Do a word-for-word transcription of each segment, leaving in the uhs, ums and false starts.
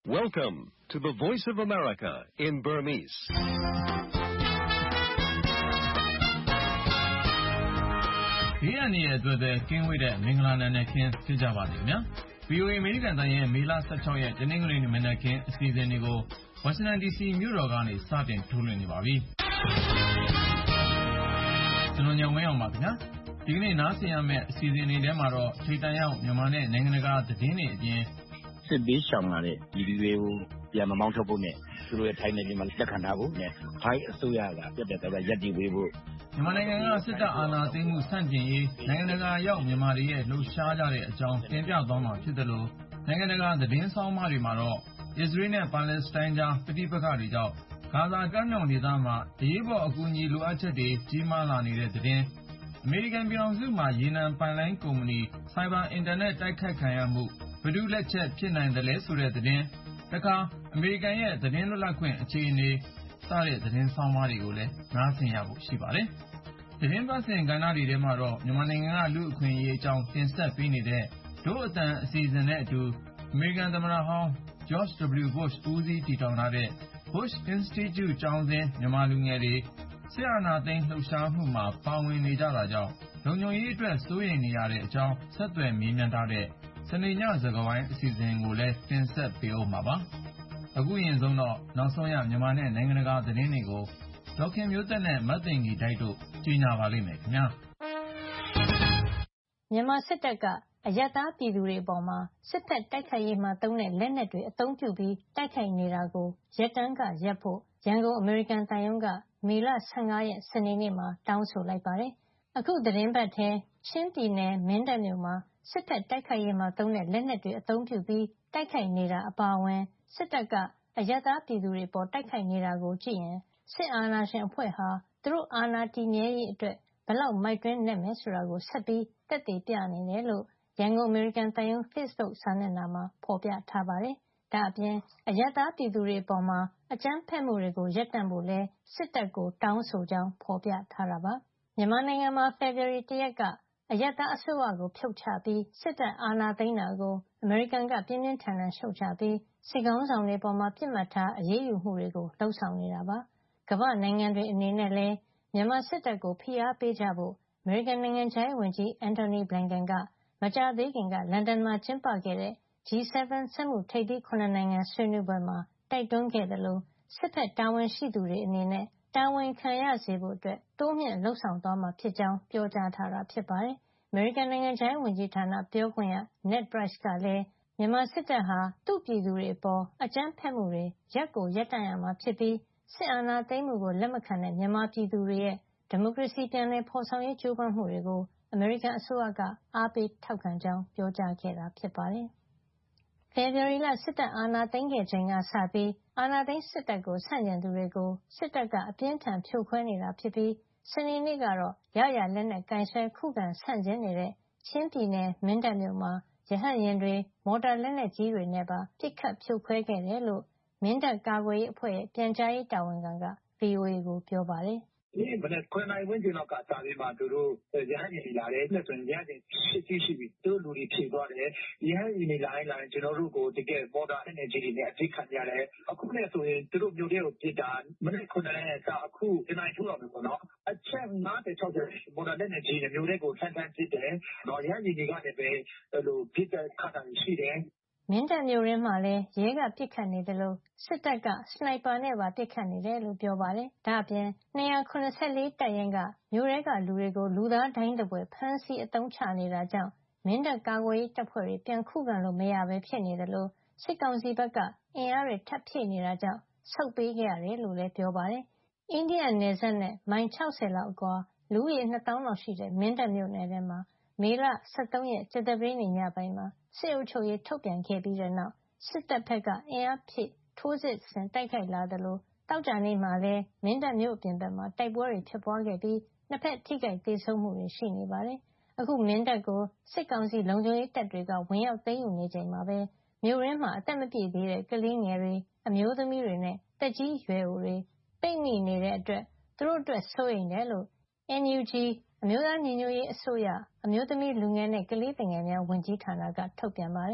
Welcome to the Voice of America in Burmese. ။ဒီအနည်းအတွက်တဲ့ကင်းဝေးတဲ့မင်္ဂလာနံနက်ခင်းဖြစ်ကြပါစေခင်ဗျာ။ ဗီအိုအေ အမေရိကန်တိုင်းရဲ့မေလ၁၆ရက်တနင်္ဂနွေနေ့မနက်ခင်းအစီအစဉ်တွေကိုဝါရှင်တန်ဒီစီမြို့တော်ကနေစတင်ထုတ်လွှင့်နေပါပြီ။ကျွန်တော်ညောင်ဝင်းအောင်ပါခင်ဗျာ။ဒီကနေ့နားဆင်ရမယ့်အစီအစဉ်တွေထဲမှာတော့ထိပ်တန်းရောက်မြန်မာနဲ့နိုင်ငံတကာသတင်းတွေအပြင်စစ်ဘေးရှောင်လာတဲ့ဒီလူတွေကိုပြန်မမောင်းထုတ်ဖို့နဲ့သူတို့ရဲ့ထိုင်းနယ်မြေမှာလက်ခံထားဖို့နဲ့ထိုင်းအစိုးရကပြတ်ပြတ်သားသားရပ်တည်ပေးဖို့မြန်မာနိုင်ငံကစစ်တပ်အာဏာသိမ်းမှုဆန့်ကျင်ရေးနိုင်ငံတကာရောက်မြန်မာတွေရဲ့လှုပ်ရှားကြတဲ့အကြောင်းတင်ပြသွားမှာဖြစ်တယ်လို့နိုင်ငံတကာသတင်းဆောင်မတွေမှာတော့အစ္စရေးနဲ့ပါလက်စတိုင်းကြားပဋိပက္ခတွေကြောင့်ဂါဇာကမ်းမြောင်ဒေသမှာအရေးပေါ်အကူအညီလိုအပ်ချက်တွေကြီးမားလာနေတဲ့သတင်းအမေရိကန်ပြည်ထောင်စုမှာရေနံပိုင်လိုင်းကုမ္ပဏီစိုက်ဘာအင်တာနက်တိုက်ခိုက်ခံရမှုဘယ်သူလက်ချက်ဖြစ်နိုင်တယ်လဲဆိုတဲ့သတင်းတခါအမေရိကန်ရဲ့သတင်းလွတ်လပ်ခွင့်အခြေအနေစတဲ့သတင်းဆောင်မတွေကိုလည်းနားဆင်ရဖို့ရှိပါတယ်။သတင်းပတ်စဉ်ကဏ္ဍတွေထဲမှာတော့မြန်မာနိုင်ငံကလူ့အခွင့်အရေးအကြောင်းတင်ဆက်ပေးနေတဲ့ဒို့အတန်အစီအစဉ်နဲ့အတူအမေရိကန်သမ္မတဟောင်း George W. Bush ဦးစီးတည်ထောင်ထားတဲ့ Bush Institute ကျောင်းဆင်းမြန်မာလူငယ်တွေစစ်အာဏာသိမ်းလှုပ်ရှားမှုမှာပါဝင်နေကြတာကြောင့်လုံခြုံရေးအတွက်စိုးရိမ်နေရတဲ့အကြောင်းဆက်သွယ်မေးမြန်းထားတဲ့စနေညစကားဝိုင်းအစီအစဉ်ကိုလည်းတင်ဆက်ပေးအောင်ပါပါ။အခုရင်ဆုံးတော့နောက်ဆုံးရမြန်မာနဲ့နိုင်ငံတကာသတင်းတွေကိုဒေါက်ခင်မျိုးသက်နဲ့မတ်သိင်္ဂီတိုက်တို့ကြီးညာပါလိမ့်မယ်ခင်ဗျာ။မြန်မာစစ်တပ်ကအရပ်သားပြည်သူတွေအပေါ်မှာစစ်တပ်တိုက်ခိုက်ရေးမှာသုံးတဲ့လက်နက်တွေအသုံးပြုပြီးတိုက်ခိုက်နေတာကိုရပ်တန်းကရပ်ဖို့ရန်ကုန်အမေရိကန်သံရုံးကမေလ၁၅ရက်စနေနေ့မှာတောင်းဆိုလိုက်ပါတယ်။အခုသတင်းပတ်ထဲချင်းပြည်နယ်မင်းတပ်မြို့မှာစစ်တပ်တိုက်ခိုက်ရေးမှာသုံးတဲ့လက်နက်တွေအသုံးပြုပြီးတိုက်ခိုက်နေတာအပါအဝင်စစ်တပ်ကအရပ်သားပြည်သူတွေပေါ်တိုက်ခိုက်နေတာကိုကြည့်ရင်စစ်အာဏာရှင်အဖွဲ့ဟာသူတို့အာဏာတည်မြဲရေးအတွက်ဘယ်လောက်မိုက်တွင်းနဲ့မယ်ဆိုတာကိုဆက်ပြီးသက်သေပြနေတယ်လို့ရန်ကုန်အမေရိကန်သံရုံး Facebook စာမျက်နှာမှာဖော်ပြထားပါတယ်။ဒါ့အပြင်အရပ်သားပြည်သူတွေအပေါ်မှာအကြမ်းဖက်မှုတွေကိုရပ်တန့်ဖို့လဲစစ်တပ်ကိုတောင်းဆိုကြောင်းဖော်ပြထားတာပါ။မြန်မာနိုင်ငံမှာဖေဖော်ဝါရီလတရက်ကအရပ်သားအစိုးရကိုဖြုတ်ချပြီးစစ်တပ်အာဏာသိမ်းတာကိုအမေရိကန်ကပြင်းပြင်းထန်ထန်ရှုတ်ချပြီးစစ်ခေါင်းဆောင်တွေပေါ်မှာပြစ်မှတ်ထားအရေးယူမှုတွေကိုလှုံ့ဆော်နေတာပါ။ကမ္ဘာ့နိုင်ငံတွေအနေနဲ့လည်းမြန်မာစစ်တပ်ကိုဖိအားပေးကြဖို့အမေရိကန်နိုင်ငံခြားရေးဝန်ကြီးအန်တိုနီဘလင်ကန်ကမကြာသေးခင်ကလန်ဒန်မှာကျင်းပခဲ့တဲ့ ဂျီ ၇ စက်မှုထိပ်သီး၇နိုင်ငံဆွေးနွေးပွဲမှာတိုက်တွန်းခဲ့သလိုစစ်ဘက်တာဝန်ရှိသူတွေအနေနဲ့တာဝန်ခံရစေဖို့တိုးမြှင့်လှုံ့ဆော်သွားမှာဖြစ်ကြောင်းပြောကြားထားတာဖြစ်ပါတယ်။အမေရိကန်နိုင်ငံခြားရေးဝန်ကြီးဌာနပြောခွင့်ရ Ned Price ကလည်းမြန်မာစစ်တပ်ဟာသူ့ပြည်သူတွေအပေါ်အကြမ်းဖက်မှုတွေရပ်ကိုရပ်တန့်ရမှာဖြစ်ပြီးစစ်အာဏာသိမ်းမှုကိုလက်မခံတဲ့မြန်မာပြည်သူတွေရဲ့ဒီမိုကရေစီပြန်လည်ဖော်ဆောင်ရေးကြိုးပမ်းမှုတွေကိုအမေရိကန်အစိုးရကအားပေးထောက်ခံကြောင်းပြောကြားခဲ့တာဖြစ်ပါတယ်။ဖေဖော်ဝါရီလစစ်တပ်အာဏာသိမ်းခဲ့ချိန်ကစပြီးအာဏာသိမ်းစစ်တပ်ကိုဆန့်ကျင်သူတွေကိုစစ်တပ်ကအပြင်းထန်ဖြိုခွဲနေတာဖြစ်ပြီးစနေနေ့ကတော့ရရလက်နက်ကင်ဆယ်ခုခံဆန့်ကျင်နေတဲ့ချင်းပြည်နယ်မင်းတပ်မြို့မှာရဟတ်ယာဉ်တွေမော်တာလက်နက်ကြီးတွေနဲ့ပါပစ်ခတ်ဖြိုခွဲခဲ့တယ်လို့မင်းတပ်ကာကွယ်ရေးအဖွဲ့ရဲ့ပြန်ကြားရေးတာဝန်ခံက ဗွီအိုအေ ကိုပြောပါတယ်။ဒီမနက်ခုနှစ်နာရီဝန်းကျင်လောက်ကစပြီးမှသူတို့ရဟတ်ယာဉ်တွေလာတယ်။လက်ဆိုရင်ရဟတ်ယာဉ်ရှစ်စီးရှိပြီ။သူတို့လူတွေဖြည့်သွားတယ်။ရဟတ်ယာဉ်တွေလာရင်လာရင်ကျွန်တော်တို့ကိုတကယ်မော်တာလက်နက်ကြီးတွေနဲ့အပစ်ခံရတယ်။အခုနဲ့ဆိုရင်သူတို့မြို့တွေကိုပစ်တာမနက်ခုနှစ်နာရီကအခုတနာရီထိုးတော့မယ်ပေါ့နော်။အချက်၅၀ ၆၀မော်တာလက်နက်ကြီးနဲ့မြို့တွေကိုထန်ထန်ပစ်တယ်။တော့ရဟတ်ယာဉ်တွေကနေပဲအဲ့လိုပစ်တဲ့ခါတာရှိတယ်။မင်းတပ်မြို့ရင်းမှာလည်းရဲကပစ်ခတ်နေတယ်လို့စစ်တပ်ကစနိုက်ပါနဲ့ပါပစ်ခတ်နေတယ်လို့ပြောပါတယ်။ဒါ့အပြင်၂၇၄တပ်ရင်းကမြို့ရဲကလူတွေကိုလူသားဒိုင်းတပွဲဖမ်းဆီးအသုံးချနေတာကြောင့်မင်းတပ်ကာကွယ်ရေးတပ်ဖွဲ့တွေပြန်ခုခံလို့မရပဲဖြစ်နေတယ်လို့စစ်ကောင်စီဘက်ကအင်အားတွေထပ်ဖြည့်နေတာကြောင့်ဆုတ်ပေးခဲ့ရတယ်လို့လည်းပြောပါတယ်။အိန္ဒိယနယ်စပ်နဲ့မိုင်၆၀လောက်အကွာလူဦးရေနှစ်သောင်းလောက်ရှိတဲ့မင်းတပ်မြို့နယ်ထဲမှာမေလ၁၃ရက်ကြာသပတေးနေ့ညပိုင်းမှာစစ်အုပ်ချုပ်ရေးထုတ်ပြန်ခဲ့ပြီးတဲ့နောက်စစ်တပ်ဘက်ကအင်အားဖြည့်ထိုးစစ်ဆင်တိုက်ခိုက်လာသလိုသောကြာနေ့မှာလည်းမင်းတပ်မြို့အပြင်ဘက်မှာတိုက်ပွဲတွေဖြစ်ပွားခဲ့ပြီးနှစ်ဘက်ထိခိုက်သေဆုံးမှုတွေရှိနေပါတယ်။အခုမင်းတပ်ကိုစစ်ကောင်စီလုံခြုံရေးတပ်တွေကဝင်ရောက်သိမ်းယူနေချိန်မှာပဲမြို့ရင်းမှာအသက်မပြည့်သေးတဲ့ကလေးငယ်တွေအမျိုးသမီးတွေနဲ့သက်ကြီးရွယ်အိုတွေပိတ်မိနေတဲ့အတွက်သူတို့အတွက်စိုးရိမ်တယ်လို့ အန်ယူဂျီ အမျိုးသားညီညွတ်ရေးအစိုးရအမျိုးသမီးလူငယ်နဲ့ကလေးသူငယ်များဝန်ကြီးဌာနကထုတ်ပြန်ပါတယ်။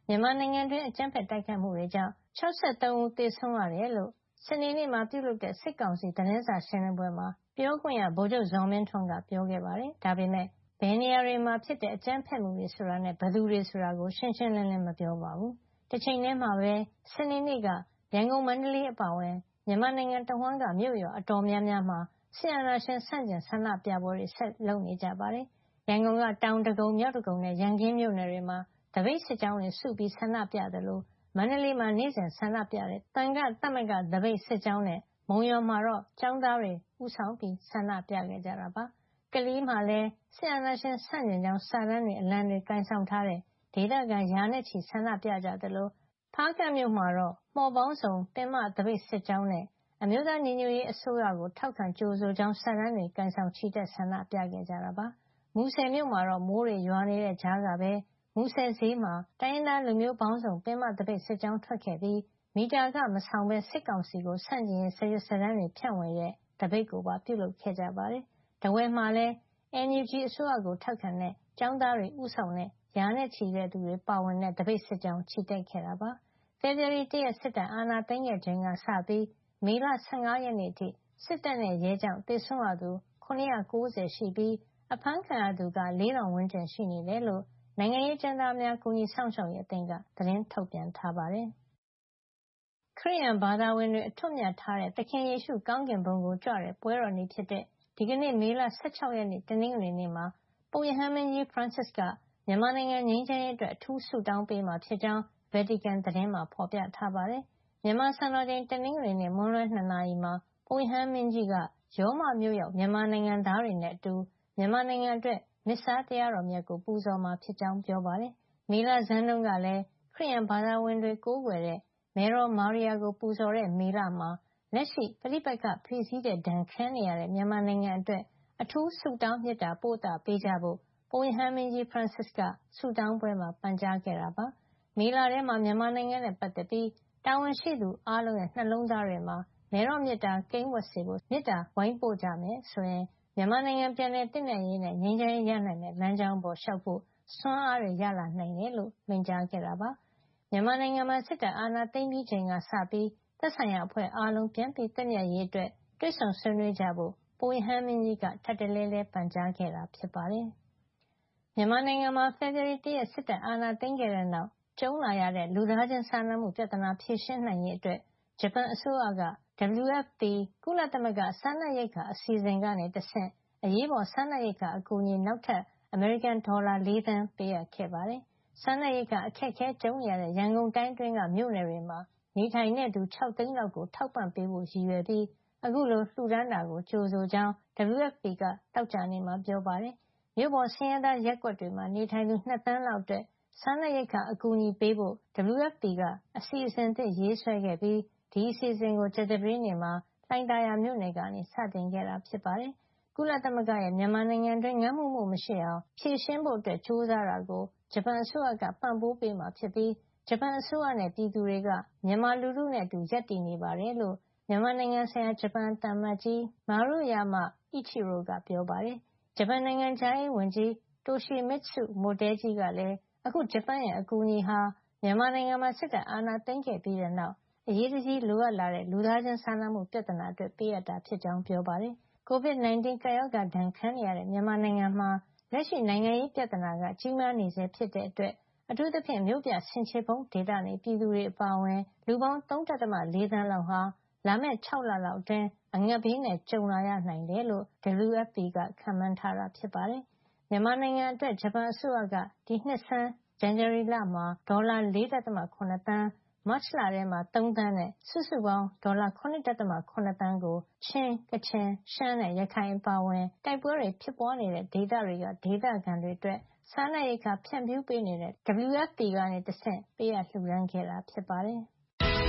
မြန်မာနိုင်ငံတွင်းအကြမ်းဖက်တိုက်ခိုက်မှုတွေကြောင့်၆၃ဦးသေဆုံးရတယ်လို့စနေနေ့မှာပြုလုပ်တဲ့စစ်ကောင်စီသတင်းစာရှင်းလင်းပွဲမှာပြောခွင့်ရဗိုလ်ချုပ်ဇော်မင်းထွန်းကပြောခဲ့ပါတယ်။ဒါပေမဲ့ဘယ်နေရာတွေမှာဖြစ်တဲ့အကြမ်းဖက်မှုတွေဆိုတာနဲ့ဘယ်သူတွေဆိုတာကိုရှင်းရှင်းလင်းလင်းမပြောပါဘူး။တစ်ချိန်တည်းမှာပဲစနေနေ့ကရန်ကုန်မန္တလေးအပါအဝင်မြန်မာနိုင်ငံတဝန်းကမြို့ရွာအတော်များများမှာဆီယနာရှင်ဆန့်ကျင်ဆန္ဒပြပွဲတွေဆက်လုပ်နေကြပါတယ်။ရန်ကုန်ကတောင်တကုံမြောက်တကုံနဲ့ရန်ကင်းမြို့နယ်တွေမှာတပိတ်စစ်ကြောင်းတွေစုပြီးဆန္ဒပြတယ်လို့မန္တလေးမှာနေ့စဉ်ဆန္ဒပြတဲ့တန်ခတ်သမဂ္ဂတပိတ်စစ်ကြောင်းနဲ့မုံရွာမှာတော့ကျောင်းသားတွေဥဆောင်ပြီးဆန္ဒပြခဲ့ကြတာပါ။ကလေးမှာလည်းဆီယနာရှင်ဆန့်ကျင်ကြောင်းစာတန်းတွေအလံတွေကင်ဆောင်ထားတဲ့ဒေသခံရာနဲ့ချီဆန္ဒပြကြတယ်လို့ဖားကန့်မြို့မှာတော့မှော်ပေါင်းစုံပင်မတပိတ်စစ်ကြောင်းနဲ့အမျိုးသားညီညွတ်ရေးအစိုးရကိုထောက်ခံကြိုဆိုကြောင်းစာတန်းတွေကင်ဆောင်ချီတက်ဆန္ဒပြခဲ့ကြတာပါ။မူဆယ်မြို့မှာတော့မိုးတွေရွာနေတဲ့ကြားကပဲမူဆယ်ဈေးမှာတိုင်းရင်းသားလူမျိုးပေါင်းစုံပင်မတပိတ်စစ်ကြောင်းထွက်ခဲ့ပြီးမီတာခမဆောင်ပဲစစ်ကောင်စီကိုဆန့်ကျင်ရေးစာရွက်စာတမ်းတွေဖြန့်ဝေတဲ့တပိတ်ကိုပါပြုလုပ်ခဲ့ကြပါတယ်။ထားဝယ်မှာလည်း အန်ယူဂျီ အစိုးရကိုထောက်ခံတဲ့ကျောင်းသားတွေဦးဆောင်တဲ့ရာနဲ့ချီတဲ့သူတွေပါဝင်တဲ့တပိတ်စစ်ကြောင်းချီတက်ခဲ့တာပါ။ဖေဖော်ဝါရီလရက်စစ်တပ်အာဏာသိမ်းခဲ့ချိန်ကစပြီးမေလ၁၅ရက်နေ့အထိစစ်တပ်နဲ့ရဲကြောင့်သေဆုံးရသူ၇၉၀ရှိပြီးအဖမ်းခံရသူက၄ထောင်ဝန်းကျင်ရှိနေတယ်လို့နိုင်ငံရေးကျဉ်းသားများကူညီဆောင်ရှောက်ရေးအသင်းကသတင်းထုတ်ပြန်ထားပါတယ်။ခရစ်ယာန်ဘာသာဝင်တွေအထွတ်မြတ်ထားတဲ့သခင်ယေရှုကောင်းကင်ဘုံကိုကြွတဲ့ပွဲတော်နေ့ဖြစ်တဲ့ဒီကနေ့မေလ၁၆ရက်နေ့တနင်္ဂနွေနေ့မှာပုပ်ရဟန်းမင်းကြီး Francis ကမြန်မာနိုင်ငံငြိမ်းချမ်းရေးအတွက်အထူးဆုတောင်းပေးမှာဖြစ်ကြောင်း Vatican သတင်းမှာဖော်ပြထားပါတယ်။မြန်မာစံတော်ချိန်တနင်္ဂနွေနေ့မွန်းလွဲ၂နာရီမှာပုပ်ရဟန်းမင်းကြီးကရောမမြို့ရောက်မြန်မာနိုင်ငံသားတွေနဲ့အတူမြန်မာနိုင်ငံအတွက်မစ္ဆာတရားတော်မြတ်ကိုပူဇော်မှာဖြစ်ကြောင်းပြောပါတယ်။မေလဆန်းတုန်းကလည်းခရစ်ယာန်ဘာသာဝင်တွေကိုးကွယ်တဲ့မယ်တော်မာရီယာကိုပူဇော်တဲ့မေလမှာလက်ရှိပဋိပက္ခဖိစီးတဲ့ဒဏ်ခံနေရတဲ့မြန်မာနိုင်ငံအတွက်အထူးဆုတောင်းမေတ္တာပို့သပေးကြဖို့ပုပ်ရဟန်းမင်းကြီး Francis ကဆုတောင်းပွဲမှာပန်ကြားခဲ့တာပါ။မေလထဲမှာမြန်မာနိုင်ငံနဲ့ပတ်သက်ပြီးတာဝန်ရှိသူအားလုံးရဲ့နှလုံးသားတွေမှာမယ်တော်မေတ္တာကိန်းဝတ်စေဖို့မေတ္တာဝိုင်းပို့ကြမယ်ဆိုရင်မြန်မာနိုင်ငံပြန်လည်တည်မြဲရေးနဲ့ငြိမ်းချမ်းရေးရနိုင်တဲ့လမ်းကြောင်းပေါ်လျှောက်ဖို့စွမ်းအားတွေရလာနိုင်တယ်လို့မိန့်ကြားခဲ့တာပါ။မြန်မာနိုင်ငံမှာစစ်တပ်အာဏာသိမ်းပြီးချိန်ကစပြီးသက်ဆိုင်ရာအဖွဲ့အားလုံးပြန်ပြီးတည်မြဲရေးအတွက်တွေ့ဆုံဆွေးနွေးကြဖို့ပုပ်ရဟန်းမင်းကြီးကထပ်တလဲလဲပန်ကြားခဲ့တာဖြစ်ပါတယ်။မြန်မာနိုင်ငံမှာဖေဖော်ဝါရီလရက်စစ်တပ်အာဏာသိမ်းခဲ့တဲ့နောက်ကြုံလာရတဲ့လူသားချင်းစာနာမှုပြဿနာဖြေရှင်းနိုင်ရေးအတွက်ဂျပန်အစိုးရက ဒဗလျူ အက်ဖ် ပီ ကုလသမဂ္ဂစားနပ်ရိက္ခာအစီအစဉ်ကနေတဆင့်အရေးပေါ်စားနပ်ရိက္ခာအကူအညီနောက်ထပ်အမေရိကန်ဒေါ်လာ၄သန်းပေးအပ်ခဲ့ပါတယ်။စားနပ်ရိက္ခာအခက်အခဲကြုံနေရတဲ့ရန်ကုန်တိုင်းတွင်းကမြို့နယ်တွေမှာနေထိုင်တဲ့သူ၆သိန်းလောက်ကိုထောက်ပံ့ပေးဖို့ရည်ရွယ်ပြီးအခုလိုလှူဒါန်းတာကိုကြိုဆိုကြောင်း ဒဗလျူ အက်ဖ် ပီ ကသောကြာနေ့မှာပြောပါတယ်။မြို့ပေါ်ဆင်းရဲသားရပ်ကွက်တွေမှာနေထိုင်သူ၂သန်းလောက်အတွက်စားနပ်ရိက္ခာအကူအညီပေးဖို့ ဒဗလျူ အက်ဖ် ပီ ကအစီအစဉ်သစ်ရေးဆွဲခဲ့ပြီးဒီအစီအစဉ်ကိုကြာသပတေးနေ့မှာလှိုင်သာယာမြို့နယ်ကနေစတင်ခဲ့တာဖြစ်ပါတယ်။ကုလသမဂ္ဂရဲ့မြန်မာနိုင်ငံတွင်းငတ်မွတ်မှုမရှိအောင်ဖြေရှင်းဖို့အတွက်ကြိုးစားတာကိုဂျပန်အစိုးရကပံ့ပိုးပေးမှာဖြစ်ပြီးဂျပန်အစိုးရနဲ့ပြည်သူတွေကမြန်မာလူထုနဲ့အတူရပ်တည်နေပါတယ်လို့မြန်မာနိုင်ငံဆိုင်ရာဂျပန်သံအမတ်ကြီးမာရုယာမအိချီရိုကပြောပါတယ်။ဂျပန်နိုင်ငံခြားရေးဝန်ကြီးတိုရှီမစ်စုမိုတဲကြီးကလည်းအခုဂျပန်ရဲ့အကူအညီဟာမြန်မာနိုင်ငံမှာစစ်တပ်အာဏာသိမ်းခဲ့ပြီးတဲ့နောက်အရေးတကြီးလိုအပ်လာတဲ့လူသားချင်းစာနာမှုပြဿနာအတွက်ပေးအပ်တာဖြစ်ကြောင်းပြောပါတယ်။ ကိုဗစ် ၁၉ ကပ်ရောဂါဒဏ်ခံနေရတဲ့မြန်မာနိုင်ငံမှာလက်ရှိနိုင်ငံရေးပြဿနာကကြီးမားနေဆဲဖြစ်တဲ့အတွက်အထူးသဖြင့်မြို့ပြဆင်ခြေဖုံးဒေသနေပြည်သူတွေအပါအဝင်လူပေါင်း ၃.၄ သန်းလောက်ဟာလာမယ့်၆လလောက်အတွင်းအငတ်ဘေးနဲ့ကြုံလာရနိုင်တယ်လို့ ဒဗလျူ အက်ဖ် ပီ ကခန့်မှန်းထားတာဖြစ်ပါတယ်။မြန်မာနိုင်ငံအတွက်ဂျပန်အစိုးရကဒီနှစ်ဆန်းဇန်နဝါရီလမှာဒေါ်လာ ၄.၇ သန်းမတ်လထဲမှာ၃သန်းနဲ့စုစုပေါင်းဒေါ်လာ ၇.၇ သန်းကိုချင်း၊ကချင်၊ရှမ်းနဲ့ရခိုင်အပါအဝင်တိုက်ပွဲတွေဖြစ်ပွားနေတဲ့ဒေသတွေကဒေသခံတွေအတွက်စားနပ်ရိက္ခာဖြန့်ဖြူးပေးနေတဲ့ ဒဗလျူ အက်ဖ် ပီ ကနေတဆင့်ပေးအပ်လှူဒါန်းခဲ့တာဖြစ်ပါတယ်။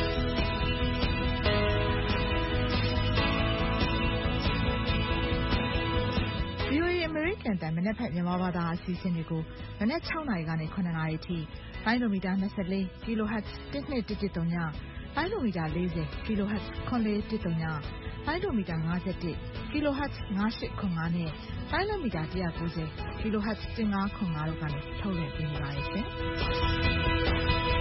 VOA အမေရိကန်အသံမနက်ဖြန်မြန်မာဘာသာအစီအစဉ်တွေကိုမနက်၆နာရီကနေ၇နာရီအထိလိုင်းဒိုမီတာ၂၄ kHz တစ်နှစ်တစ်တစ်သုံးညလိုင်းဒိုမီတာ၄၀ kHz ခွန်လေးတစ်သုံးညလိုင်းဒိုမီတာ၅၁ kHz ၅၈ခွန်၅နဲ့လိုင်းဒိုမီတာ၁၉၀ kHz ၁၅ခွန်၅တို့ကနေထုတ်လွှင့်ပေးနေပါတယ်ရှင်။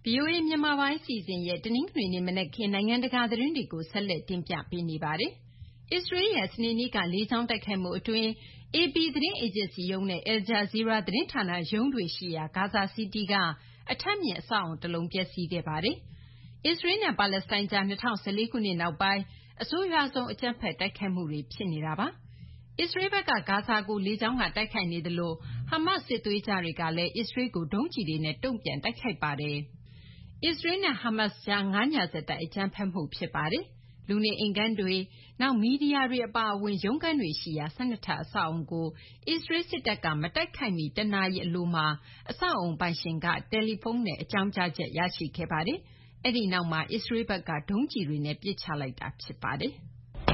ဗွီအိုအေ မြန်မာပိုင်းအစီအစဉ်ရဲ့တနင်္ဂနွေနေ့မနက်ခင်းနိုင်ငံတကာသတင်းတွေကိုဆက်လက်တင်ပြပေးနေပါတယ်။အစ္စရေးရဲ့စနေနေ့ကလေကြောင်းတိုက်ခိုက်မှုအတွင်း အေပီ သတင်းအေဂျင်စီရုံးနဲ့ Al Jazeera သတင်းဌာနရုံးတွေရှိရာဂါဇာစီးတီးကအထပ်မြင့်အဆောက်အအုံတလုံးပျက်စီးခဲ့ပါတယ်။အစ္စရေးနဲ့ပါလက်စတိုင်းကြား၂၀၁၄ခုနှစ်နောက်ပိုင်းအဆိုးရွားဆုံးအကြမ်းဖက်တိုက်ခိုက်မှုတွေဖြစ်နေတာပါ။အစ္စရေးဘက်ကဂါဇာကိုလေကြောင်းကတိုက်ခိုက်နေသလိုဟာမတ်စစ်သွေးကြတွေကလည်းအစ္စရေးကိုဒုံးကျည်တွေနဲ့တုံ့ပြန်တိုက်ခိုက်ပါတယ်။အစ္စရေးနဲ့ဟာမတ်ကြားငါးညဆက်တိုက်အကြမ်းဖက်မှုဖြစ်ပါတယ်။လူနေအိမ်ခန်းတွေနောက်မီဒီယာတွေအပါအဝင်ရုံးခန်းတွေရှိရာ၁၂ထပ်အဆောက်အအုံကိုအစ္စရေးစစ်တပ်ကမတိုက်ခိုက်မီတနာရီအလိုမှာအဆောက်အအုံပိုင်ရှင်ကတယ်လီဖုန်းနဲ့အကြောင်းကြားချက်ရရှိခဲ့ပါတယ်။အဲဒီနောက်မှာအစ္စရေးဘက်ကဒုံးကျည်တွေနဲ့ပစ်ချလိုက်တာဖြစ်ပါတယ်။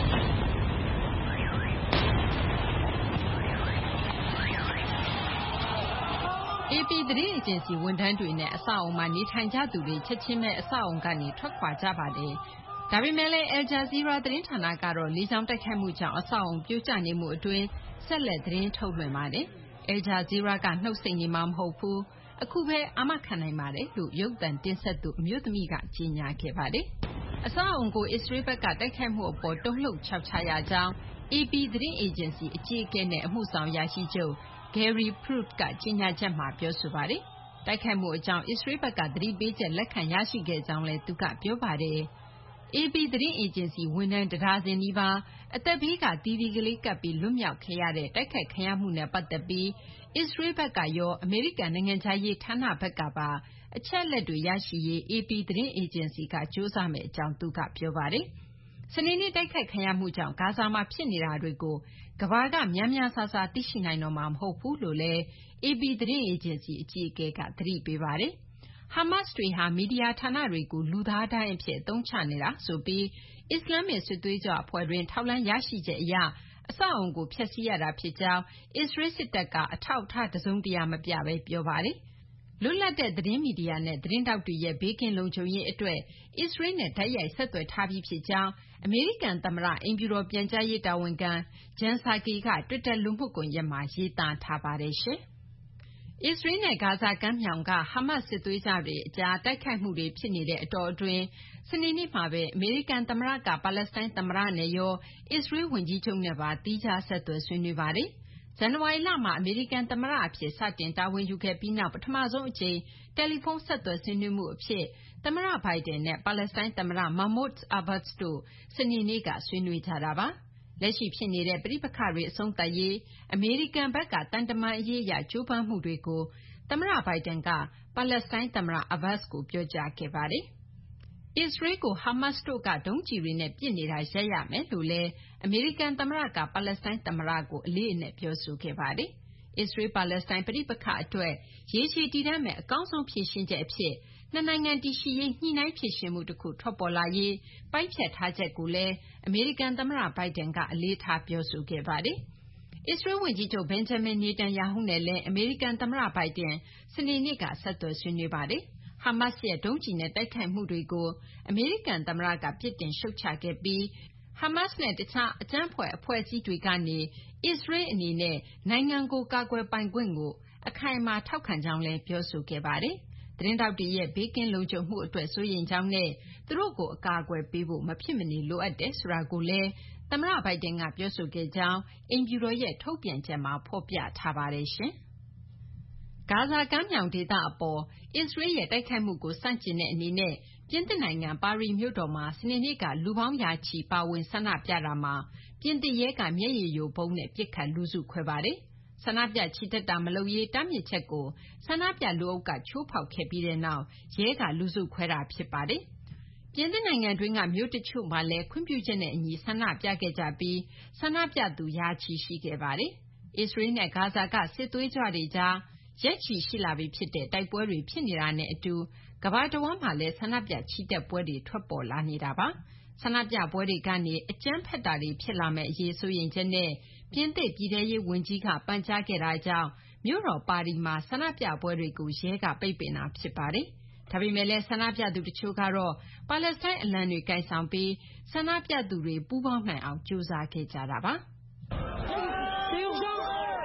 အေပီ သတင်းအေဂျင်စီဝန်ထမ်းတွေနဲ့အဆောက်အအုံမှာနေထိုင်ကြသူတွေချက်ချင်းပဲအဆောက်အအုံကနေထွက်ခွာကြပါတယ်။ဒါပေမဲ့လည်း Al Jazeera သတင်းဌာနကတော့လေကြောင်းတိုက်ခိုက်မှုကြောင့်အဆောက်အအုံပြိုကျနေမှုအတွင်းဆက်လက်သတင်းထုတ်လွှင့်ပါတယ်။ Al Jazeera ကနှုတ်ဆိတ်နေမှာမဟုတ်ဘူး။အခုပဲအာမခံနိုင်ပါတယ်လို့ရုပ်သံတင်ဆက်သူအမျိုးသမီးကကြေညာခဲ့ပါတယ်။အဆောက်အအုံကိုအစ္စရေးဘက်ကတိုက်ခိုက်မှုအပေါ်တုန်လှုပ်ခြောက်ခြားရကြောင်းအေပီ သတင်းအေဂျင်စီအကြီးအကဲနဲ့အမှုဆောင်အရာရှိချုပ် Gary Pruitt ကကြေညာချက်မှာပြောဆိုပါတယ်။တိုက်ခိုက်မှုအကြောင်းအစ္စရေးဘက်ကသတိပေးချက်လက်ခံရရှိခဲ့ကြောင်းလည်းသူကပြောပါတယ်။ အေပီ သတင်းအေဂျင်စီဝန်ထမ်းတဒါဇင်နီးပါးအသက်ဘေးကသီရိကလေးကပ်ပြီးလွတ်မြောက်ခဲ့ရတဲ့တိုက်ခိုက်ခံရမှုနဲ့ပတ်သက်ပြီးအစ္စရေးဘက်ကရောအမေရိကန်နိုင်ငံခြားရေးဌာနဘက်ကပါအချက်အလက်တွေရရှိရေးအေပီ သတင်းအေဂျင်စီကကြိုးစားမယ့်အကြောင်းသူကပြောပါတယ်။စနေနေ့တိုက်ခိုက်ခံရမှုကြောင့်ဂါဇာမှာဖြစ်နေတာတွေကိုကမ္ဘာကများများစားစားသိရှိနိုင်တော့မှာမဟုတ်ဘူးလို့လည်းအေပီ သတင်းအေဂျင်စီအကြီးအကဲကသတိပေးပါတယ်။ဟာမတ်တွေဟာမီဒီယာဌာနတွေကိုလူသားဒိုင်းအဖြစ်အသုံးချနေတာဆိုပြီးအစ္စလာမ္မစ်စစ်သွေးကြွအဖွဲ့တွင်းထောက်လှမ်းရရှိချက်အရအဆောက်အအုံကိုဖျက်ဆီးရတာဖြစ်ကြောင်းအစ္စရေးစစ်တပ်ကအထောက်အထားတစုံတရာမပြဘဲပြောပါတယ်။လွတ်လပ်တဲ့သတင်းမီဒီယာနဲ့သတင်းထောက်တွေရဲ့ဘေးကင်းလုံခြုံရေးအတွက်အစ္စရေးနဲ့တိုက်ရိုက်ဆက်သွယ်ထားပြီးဖြစ်ကြောင်းအမေရိကန်သမ္မတအိမ်ဖြူတော်ပြန်ကြားရေးတာဝန်ခံ Jen Psaki ကတွစ်တာလူမှုကွန်ရက်မှာရေးသားထားပါတယ်။အစ္စရေးနဲ့ဂါဇာကမ်းမြောင်ကဟာမတ်စစ်သွေးကြွတွေကြားတိုက်ခိုက်မှုတွေဖြစ်နေတဲ့အတောအတွင်းစနေနေ့မှာပဲအမေရိကန်သမ္မတကပါလက်စတိုင်းသမ္မတနဲ့ရောအစ္စရေးဝန်ကြီးချုပ်နဲ့ပါသီးခြားဆက်သွယ်ဆွေးနွေးပါတယ်။ဇန်နဝါရီလမှာအမေရိကန်သမ္မတအဖြစ်စတင်တာဝန်ယူခဲ့ပြီးနောက်ပထမဆုံးအကြိမ်တယ်လီဖုန်းဆက်သွယ်ဆွေးနွေးမှုအဖြစ်သမ္မတဘိုင်ဒန်နဲ့ပါလက်စတိုင်းသမ္မတ Mahmoud Abbas တို့စနေနေ့ကဆွေးနွေးကြတာပါ။လက်ရှိဖြစ်နေတဲ့ပဋိပက္ခတွေအဆုံးသတ်ရေးအမေရိကန်ဘက်ကသံတမန်ရေးအရကြိုးပမ်းမှုတွေကိုသမ္မတဘိုင်ဒန်ကပါလက်စတိုင်းသမ္မတ Abbas ကိုပြောကြားခဲ့ပါတယ်။အစ္စရေးကိုဟာမတ်တို့ကဒုံးကျည်တွေနဲ့ပစ်နေတာရပ်ရမယ်လို့လည်းအမေရိကန်သမ္မတကပါလက်စတိုင်းသမ္မတကိုအလေးအနက်ပြောဆိုခဲ့ပါတယ်။အစ္စရေး-ပါလက်စတိုင်းပဋိပက္ခအတွက်ရေရှည်တည်တံ့မယ့်အကောင်းဆုံးဖြေရှင်းချက်အဖြစ်နှစ်နိုင်ငံတည်ရှိရေးညှိနှိုင်းဖြေရှင်းမှုတခုထွက်ပေါ်လာရေးပိုင်းဖြတ်ထားချက်ကိုလည်းအမေရိကန်သမ္မတဘိုင်ဒန်ကအလေးထားပြောဆိုခဲ့ပါတယ်။အစ္စရေးဝန်ကြီးချုပ် Benjamin Netanyahu နဲ့လည်းအမေရိကန်သမ္မတဘိုင်ဒန်စနေနေ့ကဆက်သွယ်ဆွေးနွေးပါတယ်။ဟာမတ်ရဲ့ဒုံးကျည်နဲ့တိုက်ခိုက်မှုတွေကိုအမေရိကန်သမ္မတကပြစ်တင်ရှုတ်ချခဲ့ပြီးဟာမတ်နဲ့တခြားအကြမ်းဖက်အဖွဲ့အစည်းတွေကနေအစ္စရေးအနေနဲ့နိုင်ငံကိုကာကွယ်ပိုင်ခွင့်ကိုအခိုင်အမာထောက်ခံကြောင်းလည်းပြောဆိုခဲ့ပါတယ်။သတင်းထောက်တွေရဲ့ဘေးကင်းလုံခြုံမှုအတွက်စိုးရိမ်ကြောင်းနဲ့သူတို့ကိုအကာအကွယ်ပေးဖို့မဖြစ်မနေလိုအပ်တယ်ဆိုတာကိုလည်းသမ္မတဘိုင်ဒန်ကပြောဆိုခဲ့ကြောင်းအိမ်ဖြူတော်ရဲ့ထုတ်ပြန်ချက်မှာဖော်ပြထားပါတယ်။ဂါဇာကမ်းမြောင်ဒေသအပေါ်အစ္စရေးရဲ့တိုက်ခိုက်မှုကိုဆန့်ကျင်တဲ့အနေနဲ့ပြင်သစ်နိုင်ငံပါရီမြို့တော်မှာစနေနေ့ကလူပေါင်းရာချီပါဝင်ဆန္ဒပြတာမှာပြင်သစ်ရဲကမျက်ရည်ယိုဗုံးနဲ့ပစ်ခတ်လူစုခွဲပါတယ်။ဆန္ဒပြချီတက်တာမလုပ်ရေးတားမြစ်ချက်ကိုဆန္ဒပြလူအုပ်ကချိုးဖောက်ခဲ့ပြီးတဲ့နောက်ရဲကလူစုခွဲတာဖြစ်ပါတယ်။ပြင်သစ်နိုင်ငံတွင်းကမြို့တချို့မှာလည်းခွင့်ပြုချက်နဲ့အညီဆန္ဒပြခဲ့ကြပြီးဆန္ဒပြသူရာချီရှိခဲ့ပါတယ်။အစ္စရေးနဲ့ဂါဇာကစစ်သွေးကြွတွေကြားရက်ချီရှိလာပြီဖြစ်တဲ့တိုက်ပွဲတွေဖြစ်နေတာနဲ့အတူကမ္ဘာတဝန်းမှာလည်းဆန္ဒပြချီတက်ပွဲတွေထွက်ပေါ်လာနေတာပါ။ဆန္ဒပြပွဲတွေကနေအကြမ်းဖက်တာတွေဖြစ်လာမယ့်အရေးစိုးရိမ်ချက်နဲ့ပြင်သစ်ပြည်ထဲရေးဝန်ကြီးကပန်ကြားခဲ့တာကြောင့်မြို့တော်ပါရီမှာဆန္ဒပြပွဲတွေကိုရဲကပိတ်ပင်တာဖြစ်ပါတယ်။ဒါပေမဲ့လည်းဆန္ဒပြသူတချို့ကတော့ပါလက်စတိုင်းအလံတွေကိုင်ဆောင်ပြီးဆန္ဒပြသူတွေပူးပေါင်းနိုင်အောင်ကြိုးစားခဲ့ကြတာပါ။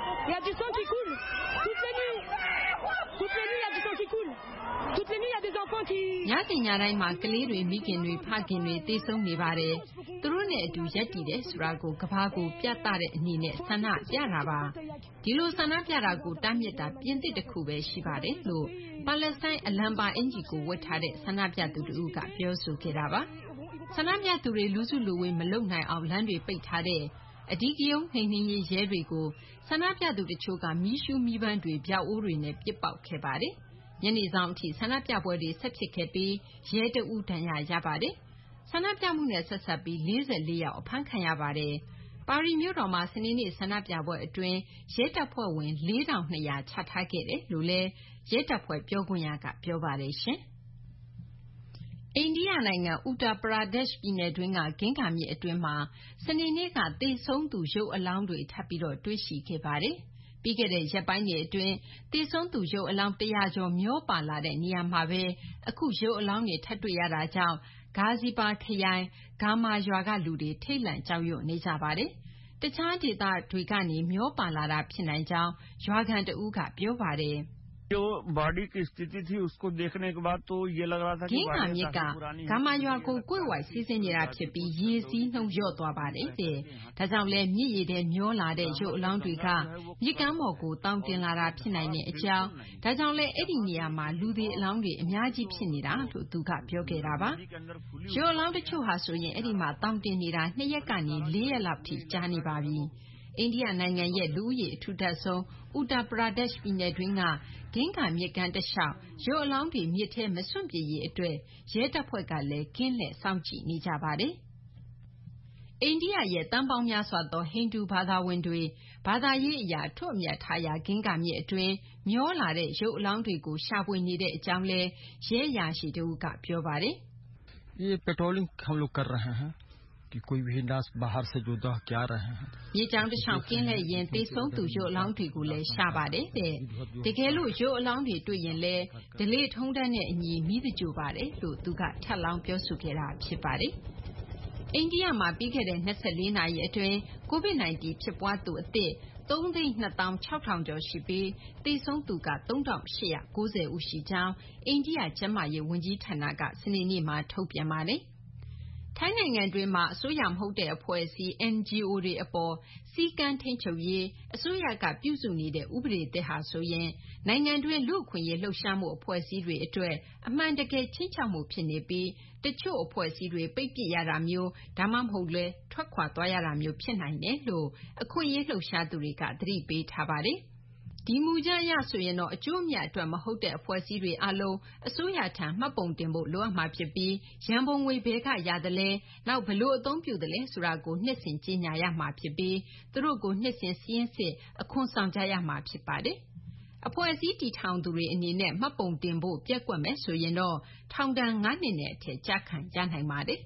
Toutes les nuits, il y a du sang qui coule. Toutes les nuits, il y a des enfants qui, ညစဉ်ညတိုင်းမှာကလေးတွေမိခင်တွေဖခင်တွေသေဆုံးနေပါတယ်သူတို့နဲ့အတူရက်တည်တယ်ဆိုတာကိုကဘာကိုပြသတဲ့အနေနဲ့ဆန္ဒပြတာပါဒီလိုဆန္ဒပြတာကိုတားမြစ်တာပြင်းသစ်တစ်ခုပဲရှိပါတယ်လို့ပါလက်စတိုင်းအလံပါအင်ဂျီကိုဝတ်ထားတဲ့ဆန္ဒပြသူတို့ကပြောဆိုခဲ့တာပါဆန္ဒပြသူတွေလူစုလူဝေးမလုပ်နိုင်အောင်လမ်းတွေပိတ်ထားတဲ့အဓိကရုဏ်းနှိမ်နှင်းရေးရဲတွေကိုဆန္ဒပြသူတချို့ကမီးရှူးမီးပန်းတွေဗျောက်အိုးတွေနဲ့ပစ်ပေါက်ခဲ့ပါတယ်ညနေဆောင်အထိဆန္ဒပြပွဲတွေဆက်ဖြစ်ခဲ့ပြီးရဲတအူးဒဏ်ရာရပါတယ်ဆန္ဒပြမှုနဲ့ဆက်ဆက်ပြီး၄၄ယောက်အဖမ်းခံရပါတယ်ပါရီမြို့တော်မှာစနေနေ့ဆန္ဒပြပွဲအတွင်းရဲတပ်ဖွဲ့ဝင်၄၂၀၀ချထားခဲ့တယ်လို့လည်းရဲတပ်ဖွဲ့ပြောခွင့်ရကပြောပါတယ်ရှင်အိန္ဒိယနိုင်ငံဥတာပရာဒက်ရှ်ပြည်နယ်တွင်းကဂင်္ဂါမြစ်အတွင်းမှာစနေနေ့ကသေဆုံးသူရုပ်အလောင်းတွေထပ်ပြီးတော့တွေ့ရှိခဲ့ပါတယ်။ပြီးခဲ့တဲ့ရက်ပိုင်းတွေအတွင်းသေဆုံးသူရုပ်အလောင်းတရာကျော်မျောပါလာတဲ့နေရာမှာပဲအခုရုပ်အလောင်းတွေထပ်တွေ့ရတာကြောင့်ဂါဇီပါခရိုင်ဂါမာရွာကလူတွေထိတ်လန့်ကြောက်ရွံ့နေကြပါတယ်။တခြားဒေသတွေကနေမျောပါလာတာဖြစ်နိုင်ကြောင်းရွာခံတဦးကပြောပါတယ်။ जो बॉडी की स्थिति थी उसको देखने के बाद तो ये लग रहा था कि ဂင်းကမြစ်ကဂါမာရွာကိုကွေ့ဝိုက်စီးဆင်းနေတာဖြစ်ပြီးရေစီးနှုန်းလျော့သွားပါတယ်တဲ့ဒါကြောင့်လဲမြစ်ရည်ထဲမျောလာတဲ့ရုပ်အလောင်းတွေကမြစ်ကမ်းပေါ်ကိုတောင်းတင်လာတာဖြစ်နိုင်တဲ့အကြောင်းဒါကြောင့်လဲအဲ့ဒီနေရာမှာလူတွေအလောင်းတွေအများကြီးဖြစ်နေတာလို့သူကပြောခဲ့တာပါရုပ်အလောင်းတချို့ဟာဆိုရင်အဲ့ဒီမှာတောင်းတင်နေတာနှစ်ရက်ကနေလေးရက်လောက်ထိကြာနေပါပြီအိန္ဒိယနိုင်ငံရဲ့လူဦးရေအထူထပ်ဆုံးဥတာပရာဒက်ရှ်ပြည်နယ်တွင်းကဂင်္ဂါမြစ်ကမ်းတစ်လျှောက်ရုပ်အလောင်းတွေမြစ်ထဲမစွန့်ပစ်ရေးအတွက်ရဲတပ်ဖွဲ့ကလည်းကင်းလှည့်စောင့်ကြည့်နေကြပါတယ်။အိန္ဒိယရဲ့တန်ပေါင်းများစွာသောဟိန္ဒူဘာသာဝင်တွေဘာသာရေးအရာထွတ်အမြတ်ထားရာဂင်္ဂါမြစ်အတွင်းမျောလာတဲ့ရုပ်အလောင်းတွေကိုရှာဖွေနေတဲ့အကြောင်းလဲရဲအရာရှိတို့ကပြောပါတယ်။ ये पेट्रोलिंग हम लोग कर रहे हैं कि कोई भी लाश बाहर से जो दह के आ रहे हैं မြေကြောင်းတစ်လျှောက်ကင်းလှည့်ရင်သေဆုံးသူရုပ်အလောင်းတွေကိုလည်းရှာပါတယ်တဲ့တကယ်လို့ရုပ်အလောင်းတွေတွေ့ရင်လည်းဒလေထုံးတန်းနဲ့အညီမိသကြိုပါတယ်လို့သူကထပ်လောင်းပြောဆိုခဲ့တာဖြစ်ပါတယ်အိန္ဒိယမှာပြီးခဲ့တဲ့၂၄နာရီအတွင်း ကိုဗစ် ၁၉ ဖြစ်ပွားသူအသစ်သုံးသိန်းနှစ်သောင်းခြောက်ထောင်ကျော်ရှိပြီးသေဆုံးသူကသုံးထောင်ရှစ်ရာ၉၀ဦးရှိကြောင်းအိန္ဒိယကျန်းမာရေးဝန်ကြီးဌာနကစနေနေ့မှာထုတ်ပြန်ပါတယ်ထိုင်းနိုင်ငံတွင်းမှာအစိုးရမဟုတ်တဲ့အဖွဲ့အစည်း N G O တွေအပေါ်စည်းကမ်းထိန်းချုပ်ရေးအစိုးရကပြုစုနေတဲ့ဥပဒေသစ်ဟာဆိုရင်နိုင်ငံတွင်းလူ့အခွင့်အရေးလှုပ်ရှားမှုအဖွဲ့အစည်းတွေအတွက်အမှန်တကယ်ခြိမ်းခြောက်မှုဖြစ်နေပြီးတချို့အဖွဲ့အစည်းတွေပိတ်ပစ်ရတာမျိုးဒါမှမဟုတ်လဲထွက်ခွာသွားရတာမျိုးဖြစ်နိုင်တယ်လို့အခွင့်အရေးလှုပ်ရှားသူတွေကသတိပေးထားပါတယ်ဒီမူကြမ်းအရဆိုရင်တော့အကျိုးအမြတ်အတွက်မဟုတ်တဲ့အဖွဲ့အစည်းတွေအလုံးအစိုးရထံမှတ်ပုံတင်ဖို့လိုအပ်မှာဖြစ်ပြီးရန်ပုံငွေဘယ်ကရသလဲနောက်ဘလို့အသုံးပြုသလဲဆိုတာကိုနှစ်စဉ်ကြီးညာရမှာဖြစ်ပြီးသူတို့ကိုနှစ်စဉ်စီးရင်စစ်အခွန်ဆောင်ကြရမှာဖြစ်ပါတယ်အဖွဲ့အစည်းတည်ထောင်သူတွေအနေနဲ့မှတ်ပုံတင်ဖို့ပြက်ကွက်မယ်ဆိုရင်တော့ထောင်ဒဏ်၅နှစ်နဲ့အထက်ကြာခံရနိုင်ပါတယ်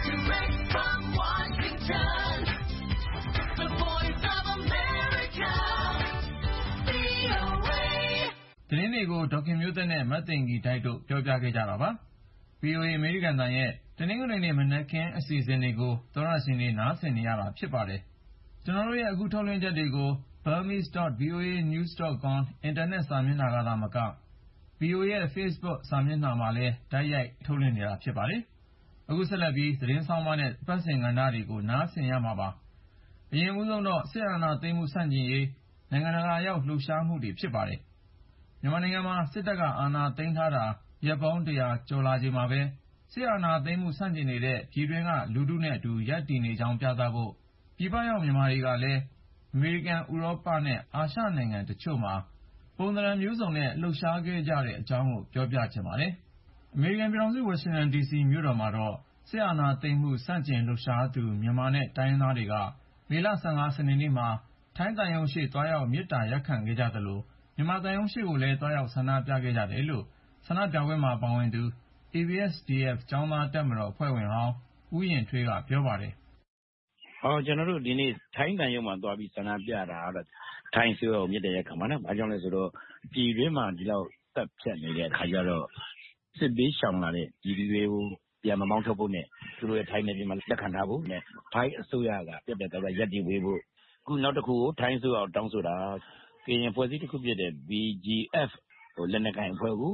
သတင်းတွေကိုဒေါခင်မျိုးသက်နဲ့မတ်သိင်္ဂီတိုက်တို့ပြောပြခဲ့ကြတာပါ။ ဗွီအိုအေ အမေရိကန်တန်ရဲ့တနင်္ဂနွေနေ့မနက်ခင်းအစီအစဉ်တွေကိုသောရရှင်တွေနားဆင်နေရတာဖြစ်ပါတယ်။ကျွန်တော်တို့ရဲ့အခုထုတ်လွှင့်ချက်တွေကို burmese dot v o a news dot com အင်တာနက်စာမျက်နှာကသာမက ဗွီအိုအေရဲ့ Facebook စာမျက်နှာမှာလည်းတိုက်ရိုက်ထုတ်လွှင့်နေတာဖြစ်ပါတယ်။အခုဆက်လက်ပြီးသတင်းဆောင်မနဲ့ပတ်စင်ကဏ္ဍတွေကိုနားဆင်ရမှာပါ။အရင်ဦးဆုံးတော့စစ်အာဏာသိမ်းမှုဆန့်ကျင်ရေးနိုင်ငံတကာရောက်လှုပ်ရှားမှုတွေဖြစ်ပါတယ်။မြန်မာနိုင်ငံမှာစစ်တပ်ကအာဏာသိမ်းထားတာရက်ပေါင်းတရာကျော်လာချိန်မှာပဲစစ်အာဏာသိမ်းမှုဆန့်ကျင်နေတဲ့ပြည်တွင်းကလူထုနဲ့အတူရပ်တည်နေကြောင်းပြသဖို့ပြည်ပရောက်မြန်မာတွေကလည်းအမေရိကန်ဥရောပနဲ့အာရှနိုင်ငံတချို့မှာပုံသဏ္ဍာန်မျိုးစုံနဲ့လှုပ်ရှားခဲ့ကြတဲ့အကြောင်းကိုပြောပြချင်ပါတယ်။အမေရိကန်ပြည်ထောင်စုဝါရှင်တန်ဒီစီမြို့တော်မှာတော့စစ်အာဏာသိမ်းမှုဆန့်ကျင်လှုပ်ရှားသူမြန်မာနဲ့တိုင်းရင်းသားတွေကမေလ၁၅စနေနေ့မှာထိုင်းသံရုံးရှေ့တွားရောက်မေတ္တာရပ်ခံခဲ့ကြသလိုမြန်မာသံရုံးရှေ့ကိုလည်းတွားရောက်ဆန္ဒပြခဲ့ကြတယ်လို့ဆန္ဒပြပွဲမှာပါဝင်သူ A B S D F ကျောင်းသားတပ်မတော်အဖွဲ့ဝင်ဟောင်းဦးရင်ထွေးကပြောပါတယ်။ဟောကျွန်တော်တို့ဒီနေ့ထိုင်းတန်ရုံမှာတွားပြီးဆန္ဒပြတာကတော့ထိုင်းဆိုတော့မြစ်တဲ့ရက်ခံပါနော်။ဘာကြောင့်လဲဆိုတော့ပြည်တွင်းမှာဒီလောက်တက်ဖြတ်နေတဲ့အခါကျတော့စစ်ဘေးရှောင်လာတဲ့ပြည်သူတွေကိုပြန်မမောင်းထုတ်ဖို့နဲ့သူတို့ရဲ့ထိုင်းနယ်ပြည်မှာလက်ခံထားဖို့နဲ့ထိုင်းအစိုးရကပြက်ပြက်သားသားရပ်တည်ဝေးဖို့အခုနောက်တစ်ခုကိုထိုင်းအစိုးရတောင်းဆိုတာကရင်ဖွဲ့စည်းတစ်ခုဖြစ်တဲ့ B G F ဟိုလက်နက်ကိုင်အဖွဲ့ကို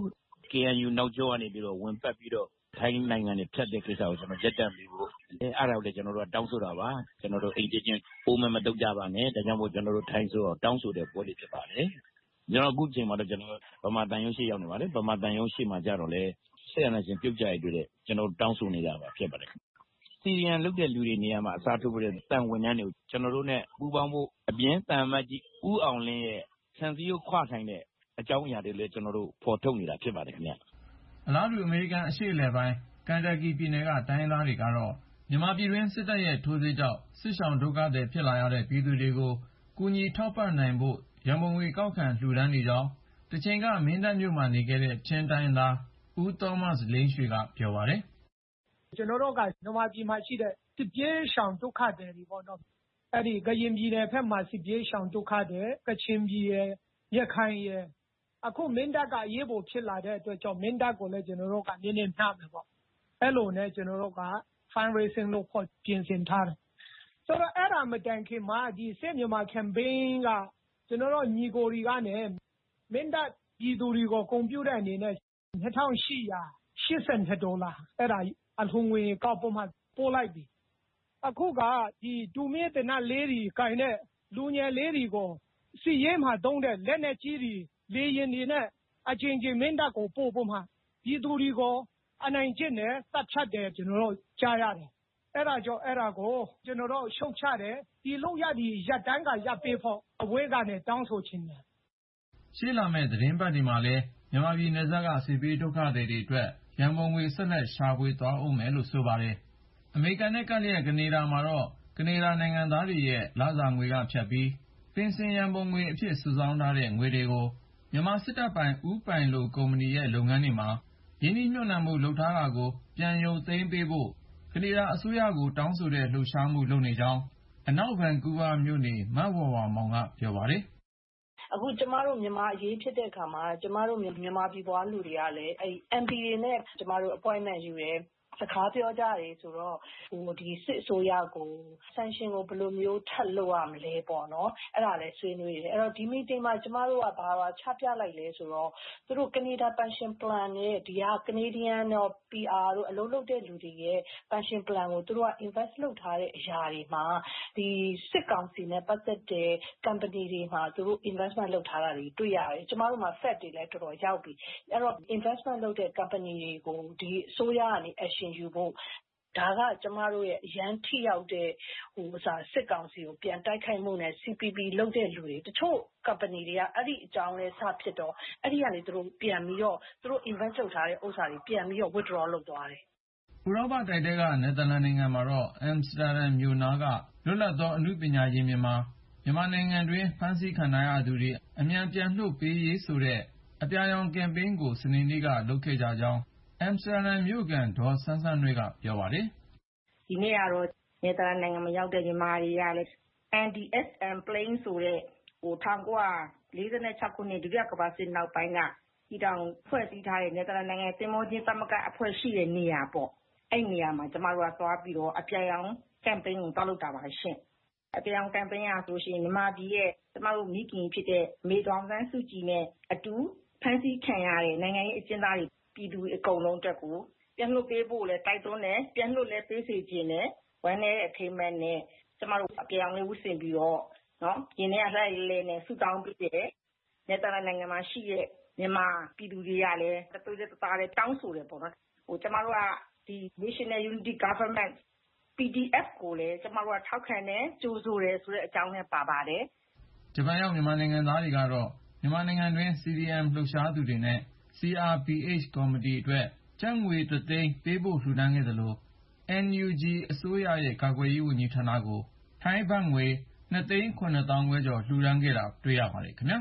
K N U နောက်ကျောကနေပြီးတော့ဝင်ပတ်ပြီးတော့ထိုင်းနိုင်ငံနဲ့ဖြတ်တဲ့ကိစ္စကိုကျွန်တော်ရက်တန့်ပြီးဖို့အဲအဲ့ဒါကိုလည်းကျွန်တော်တို့ကတောင်းဆိုတာပါကျွန်တော်တို့အိမ်တချင်းအိုးမမတုတ်ကြပါနဲ့ဒါကြောင့်မို့ကျွန်တော်တို့ထိုင်းဆိုတော့တောင်းဆိုတဲ့ပွဲလေးဖြစ်ပါတယ်ကျွန်တော်အခုချိန်မှာတော့ကျွန်တော်ဗမာတန်ရုံးရှိရောက်နေပါတယ်ဗမာတန်ရုံးရှိမှကြတော့လေဆက်ရနေချင်းပြုတ်ကြရတွေ့တဲ့ကျွန်တော်တောင်းဆိုနေတာပါဖြစ်ပါတယ်စီရီယန်လုတ်တဲ့လူတွေနေရာမှာအစားထိုးဖို့တဲ့တန်ဝန်ထမ်းတွေကိုကျွန်တော်တို့နဲ့ပူးပေါင်းဖို့အပြင်းတန်မတ်ကြီးဦးအောင်လင်းရဲ့ဆန်စီကိုခွာထိုင်တဲ့အကြောင်းအရာတွေလည်းကျွန်တော်တို့ဖော်ထုတ်နေတာဖြစ်ပါတယ်ခင်ဗျအလားတူအမေရိကန်အရှေ့အလယ်ပိုင်းကန်တက်ကီပြည်နယ်ကတိုင်းရင်းသားတွေကတော့မြန်မာပြည်တွင်းစစ်တပ်ရဲ့ထိုးစစ်ကြောင့်စစ်ရှောင်ဒုက္ခသည်ဖြစ်လာရတဲ့ပြည်သူတွေကိုကူညီထောက်ပံ့နိုင်ဖို့ရန်ပုံငွေကောက်ခံလှူဒါန်းနေကြောင်းတချိန်ကမင်းတပ်မြို့မှာနေခဲ့တဲ့ချင်းတိုင်းသားဦးသောမတ်လင်းရွှေကပြောပါတယ်ကျွန်တော်တို့ကမြန်မာပြည်မှာရှိတဲ့စစ်ပြေးရှောင်ဒုက္ခသည်တွေပေါ့နော်အဲ့ဒီကရင်ပြည်နယ်ဖက်မှာစစ်ပြေးရှောင်ဒုက္ခသည်ကချင်ပြည်ရဲ့ရခိုင်ရဲ့အခုမင်းတပ်ကအရေးပေါ်ဖြစ်လာတဲ့အတွက်ကြောင့်မင်းတပ်ကိုလည်းကျွန်တော်တို့ကနည်းနည်းနှားမယ်ပေါ့အဲ့လိုနဲ့ကျွန်တော်တို့က fundraising လုပ်ဖို့ပြင်ဆင်ထားတယ်ဆိုတော့အဲ့ဒါမတိုင်ခင်မှာဒီစစ်မြန်မာ campaign ကကျွန်တော်တို့ညီကိုတွေကနေမင်းတပ်ပြည်သူတွေကိုကွန်ပျူတာအနေနဲ့၂၈၈၂ဒေါ်လာအဲ့ဒါအထုံငွေကောက်ပေါ်မှာပို့လိုက်ပြီအခုကဒီဒူမီတနလေးတွေကိုင်တဲ့လူငယ်လေးတွေကိုစီရဲမှာတုံးတဲ့လက်နဲ့ကြီးတွေလေရင်တွေနဲ့အချင်းချင်းမင်းတပ်ကိုပို့ဖို့မှာဒီသူတွေကိုအနိုင်ကျင့်နဲ့တပ်ဖြတ်တယ်ကျွန်တော်တို့ကြားရတယ်အဲ့ဒါကြောင့်အဲ့ဒါကိုကျွန်တော်တို့ရှုတ်ချတယ်ဒီလောက်ရဒီရပ်တန်းကရပ်ပေးဖို့အဝေးကနေတောင်းဆိုခြင်းတယ်ရှေ့လာမဲ့သတင်းပတ်ဒီမှာလဲမြန်မာပြည်နယ်စပ်ကစစ်ပြေးဒုက္ခသည်တွေအတွက်ရန်ပုံငွေဆက်လက်ရှာဖွေသွားအောင်မယ်လို့ဆိုပါတယ်အမေရိကန်နဲ့ကပ်လျက်ကနေဒါမှာတော့ကနေဒါနိုင်ငံသားတွေရဲ့လစာငွေကဖြတ်ပြီးပင်စင်ရန်ပုံငွေအဖြစ်စုဆောင်းထားတဲ့ငွေတွေကိုမြန်မာစစ်တပ်ပိုင်ဦးပိုင်လိုကုမ္ပဏီရဲ့လုပ်ငန်းတွေမှာရင်းနှီးမြှုပ်နှံမှုလုပ်ထားတာကိုပြန်ရုပ်သိမ်းပေးဖို့ကနေဒါအစိုးရကိုတောင်းဆိုတဲ့လှုပ်ရှားမှုလုပ်နေကြောင်းအနောက်ဗန်ကူးဗားမြို့နေမဝဝမောင်ကပြောပါတယ်အခုကျမတို့မြန်မာအရေးဖြစ်တဲ့အခါမှာကျမတို့မြန်မာပြည်ပွားလူတွေကလည်းအဲ M P တွေနဲ့ကျမတို့ appointment ယူတယ်စကားပြောကြတယ်ဆိုတော့ဟိုဒီစစ်အစိုးရကို sanction ကိုဘယ်လိုမျိုးထပ်လုပ်ရမလဲပေါ့နော်အဲ့ဒါလည်းဆွေးနွေးတယ်အဲ့တော့ဒီ meeting မှာကျမတို့ကဘာဘာချပြလိုက်လဲဆိုတော့သူတို့ Canada Pension Plan နဲ့ဒီက Canadian တော့ P R တို့အလုပ်လုပ်တဲ့လူတွေရဲ့ Pension Plan ကိုသူတို့က invest လုပ်ထားတဲ့အရာတွေမှာဒီစစ်ကောင်စီနဲ့ပတ်သက်တဲ့ company တွေမှာသူတို့ investment လုပ်ထားတာတွေတွေ့ရတယ်ကျမတို့မှာ fact တွေလည်းတော်တော်ရောက်ပြီအဲ့တော့ investment လုပ်တဲ့ company တွေကိုဒီအစိုးရကနေ actionယူဖို့ဒါကကျမတို့ရဲ့အရန်ထိရောက်တဲ့ဟိုစာစစ်ကောင်စီကိုပြန်တိုက်ခိုက်မှုနဲ့ C P P လုပ်တဲ့လူတွေတချို့ company တွေကအဲ့ဒီအကြောင်းလဲစဖြစ်တော့အဲ့ဒီကနေသူတို့ပြန်ပြီးတော့သူတို့ invest လုပ်ထားတဲ့ဥစ္စာတွေပြန်ပြီးတော့ withdraw လုပ်သွားတယ်ဥရောပတိုက်တဲကနယ်သာလန်နိုင်ငံမှာတော့အမ်စတာဒမ်မြို့နာကလွတ်လပ်သောအမှုပညာရှင်မြန်မာမြန်မာနိုင်ငံတွင်ဖမ်းဆီးခံရသူတွေအမြန်ပြန်လွှတ်ပေးရေးဆိုတဲ့အပြာရောင်ကမ်ပိန်းကိုစနေနေ့ကလုပ်ခဲ့ကြကြောင်းအမ်စတာဒမ်မြို့ကန်ဒေါ်ဆန်းဆန်းနွေကပြောပါတယ်ဒီနေ့ကတော့နယ်သာလန်နိုင်ငံမှာရောက်တဲ့မြန်မာတွေကလည်း N D S M plane ဆိုတဲ့ဟို၁၉၄၆ခုနှစ်ဒုတိယကမ္ဘာစစ်နောက်ပိုင်းကဒီတောင်ဖွဲ့စည်းထားတဲ့နယ်သာလန်နိုင်ငံသင်္ဘောချင်းသမဂ္ဂအဖွဲ့ရှိတဲ့နေရာပေါ့အဲ့နေရာမှာကျမတို့ကသွားပြီးတော့အပြာရောင်ကမ်ပိန်းကိုတောက်လုပ်တာပါရှင်အပြာရောင်ကမ်ပိန်းကဆိုရှင်မြန်မာပြည်ရဲ့ကျမတို့မိခင်ဖြစ်တဲ့မေတော်ဆန်းစုကြည်နဲ့အတူဖမ်းဆီးခံရတဲ့နိုင်ငံရေးအကျဉ်းသားတွေပြည်သူအကုန်လုံးအတွက်ကိုပြန်လွှတ်ပေးဖို့လဲတိုက်တွန်းတယ်ပြန်လွှတ်လဲပေးစီခြင်းနဲ့ဝမ်းနဲ့အထိမ်းမဲ့နဲ့ကျမတို့အပြောင်းလဲဝှစင်ပြီးတော့နော်ရင်းနဲ့လှည့်လဲနဲ့ဆူတောင်းပြီးတယ်နယ်သာလန်နိုင်ငံမှာရှိတဲ့မြန်မာပြည်သူတွေကလည်းတသွေးတသားလေးတောင်းဆိုတယ်ပေါ့နော်ဟိုကျမတို့ကဒီ National Unity Government P D F ကိုလည်းကျမတို့ကထောက်ခံတယ်ကြိုဆိုတယ်ဆိုတဲ့အကြောင်းနဲ့ပါပါတယ်ဂျပန်ရောက်မြန်မာနိုင်ငံသားတွေကတော့မြန်မာနိုင်ငံတွင် C D M လှုပ်ရှားသူတွေနဲ့ C R P H ကော်မတီအတွက်ကျပ်ငွေတစ်သိန်းပေးဖို့လှူဒါန်းခဲ့သလို N U G အစိုးရရဲ့ကာကွယ်ရေးဝန်ကြီးဌာနကိုထိုင်းဘတ်ငွေနှစ်သိန်းခုနှစ်သောင်းခွဲကျော်လှူဒါန်းခဲ့တာတွေ့ရပါတယ်ခင်ဗျာ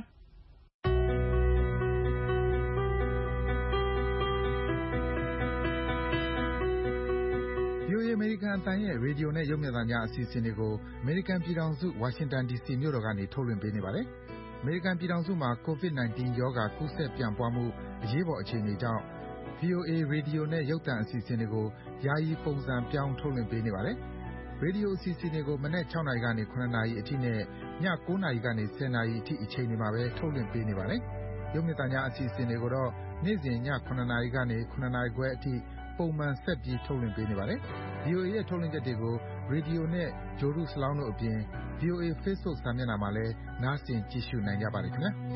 အမေရိကန်အသံရဲ့ရေဒီယိုနဲ့ရုပ်မြင်သံကြားအစီအစဉ်တွေကိုအမေရိကန်ပြည်ထောင်စုဝါရှင်တန် ဒီစီ မြို့တော်ကနေထုတ်လွှင့်ပေးနေပါတယ်။အမေရိကန်ပြည်ထောင်စုမှာ ကိုဗစ် ၁၉ ရောဂါကူးစက်ပြန့်ပွားမှုအရေးပေါ်အခြေအနေကြောင့် ဗွီအိုအေ ရေဒီယိုနဲ့ရုပ်သံအစီအစဉ်တွေကိုယာယီပုံစံပြောင်းထုတ်လွှင့်ပေးနေပါတယ်။ရေဒီယိုအစီအစဉ်တွေကိုမနက်၆နာရီကနေ၇နာရီအထိနဲ့ည၉နာရီကနေ၁၀နာရီအထိအချိန်တွေမှာပဲထုတ်လွှင့်ပေးနေပါတယ်။ရုပ်မြင်သံကြားအစီအစဉ်တွေကိုတော့နေ့စဉ်ညခုနှစ်နာရီကနေခုနှစ်နာရီခွဲအထိပုံမှန်ဆက်ပြီးထုတ်လွှင့်ပေးနေပါတယ်။ ဗွီအိုအေ ရဲ့ထုတ်လွှင့်ချက်တွေကိုရေဒီယိုနဲ့ဂြိုလ်တုစလောင်းတို့အပြင် ဗွီအိုအေ Facebook စာမျက်နှာမှာလည်းနားဆင်ကြည့်ရှုနိုင်ကြပါတယ်ခင်ဗျာ။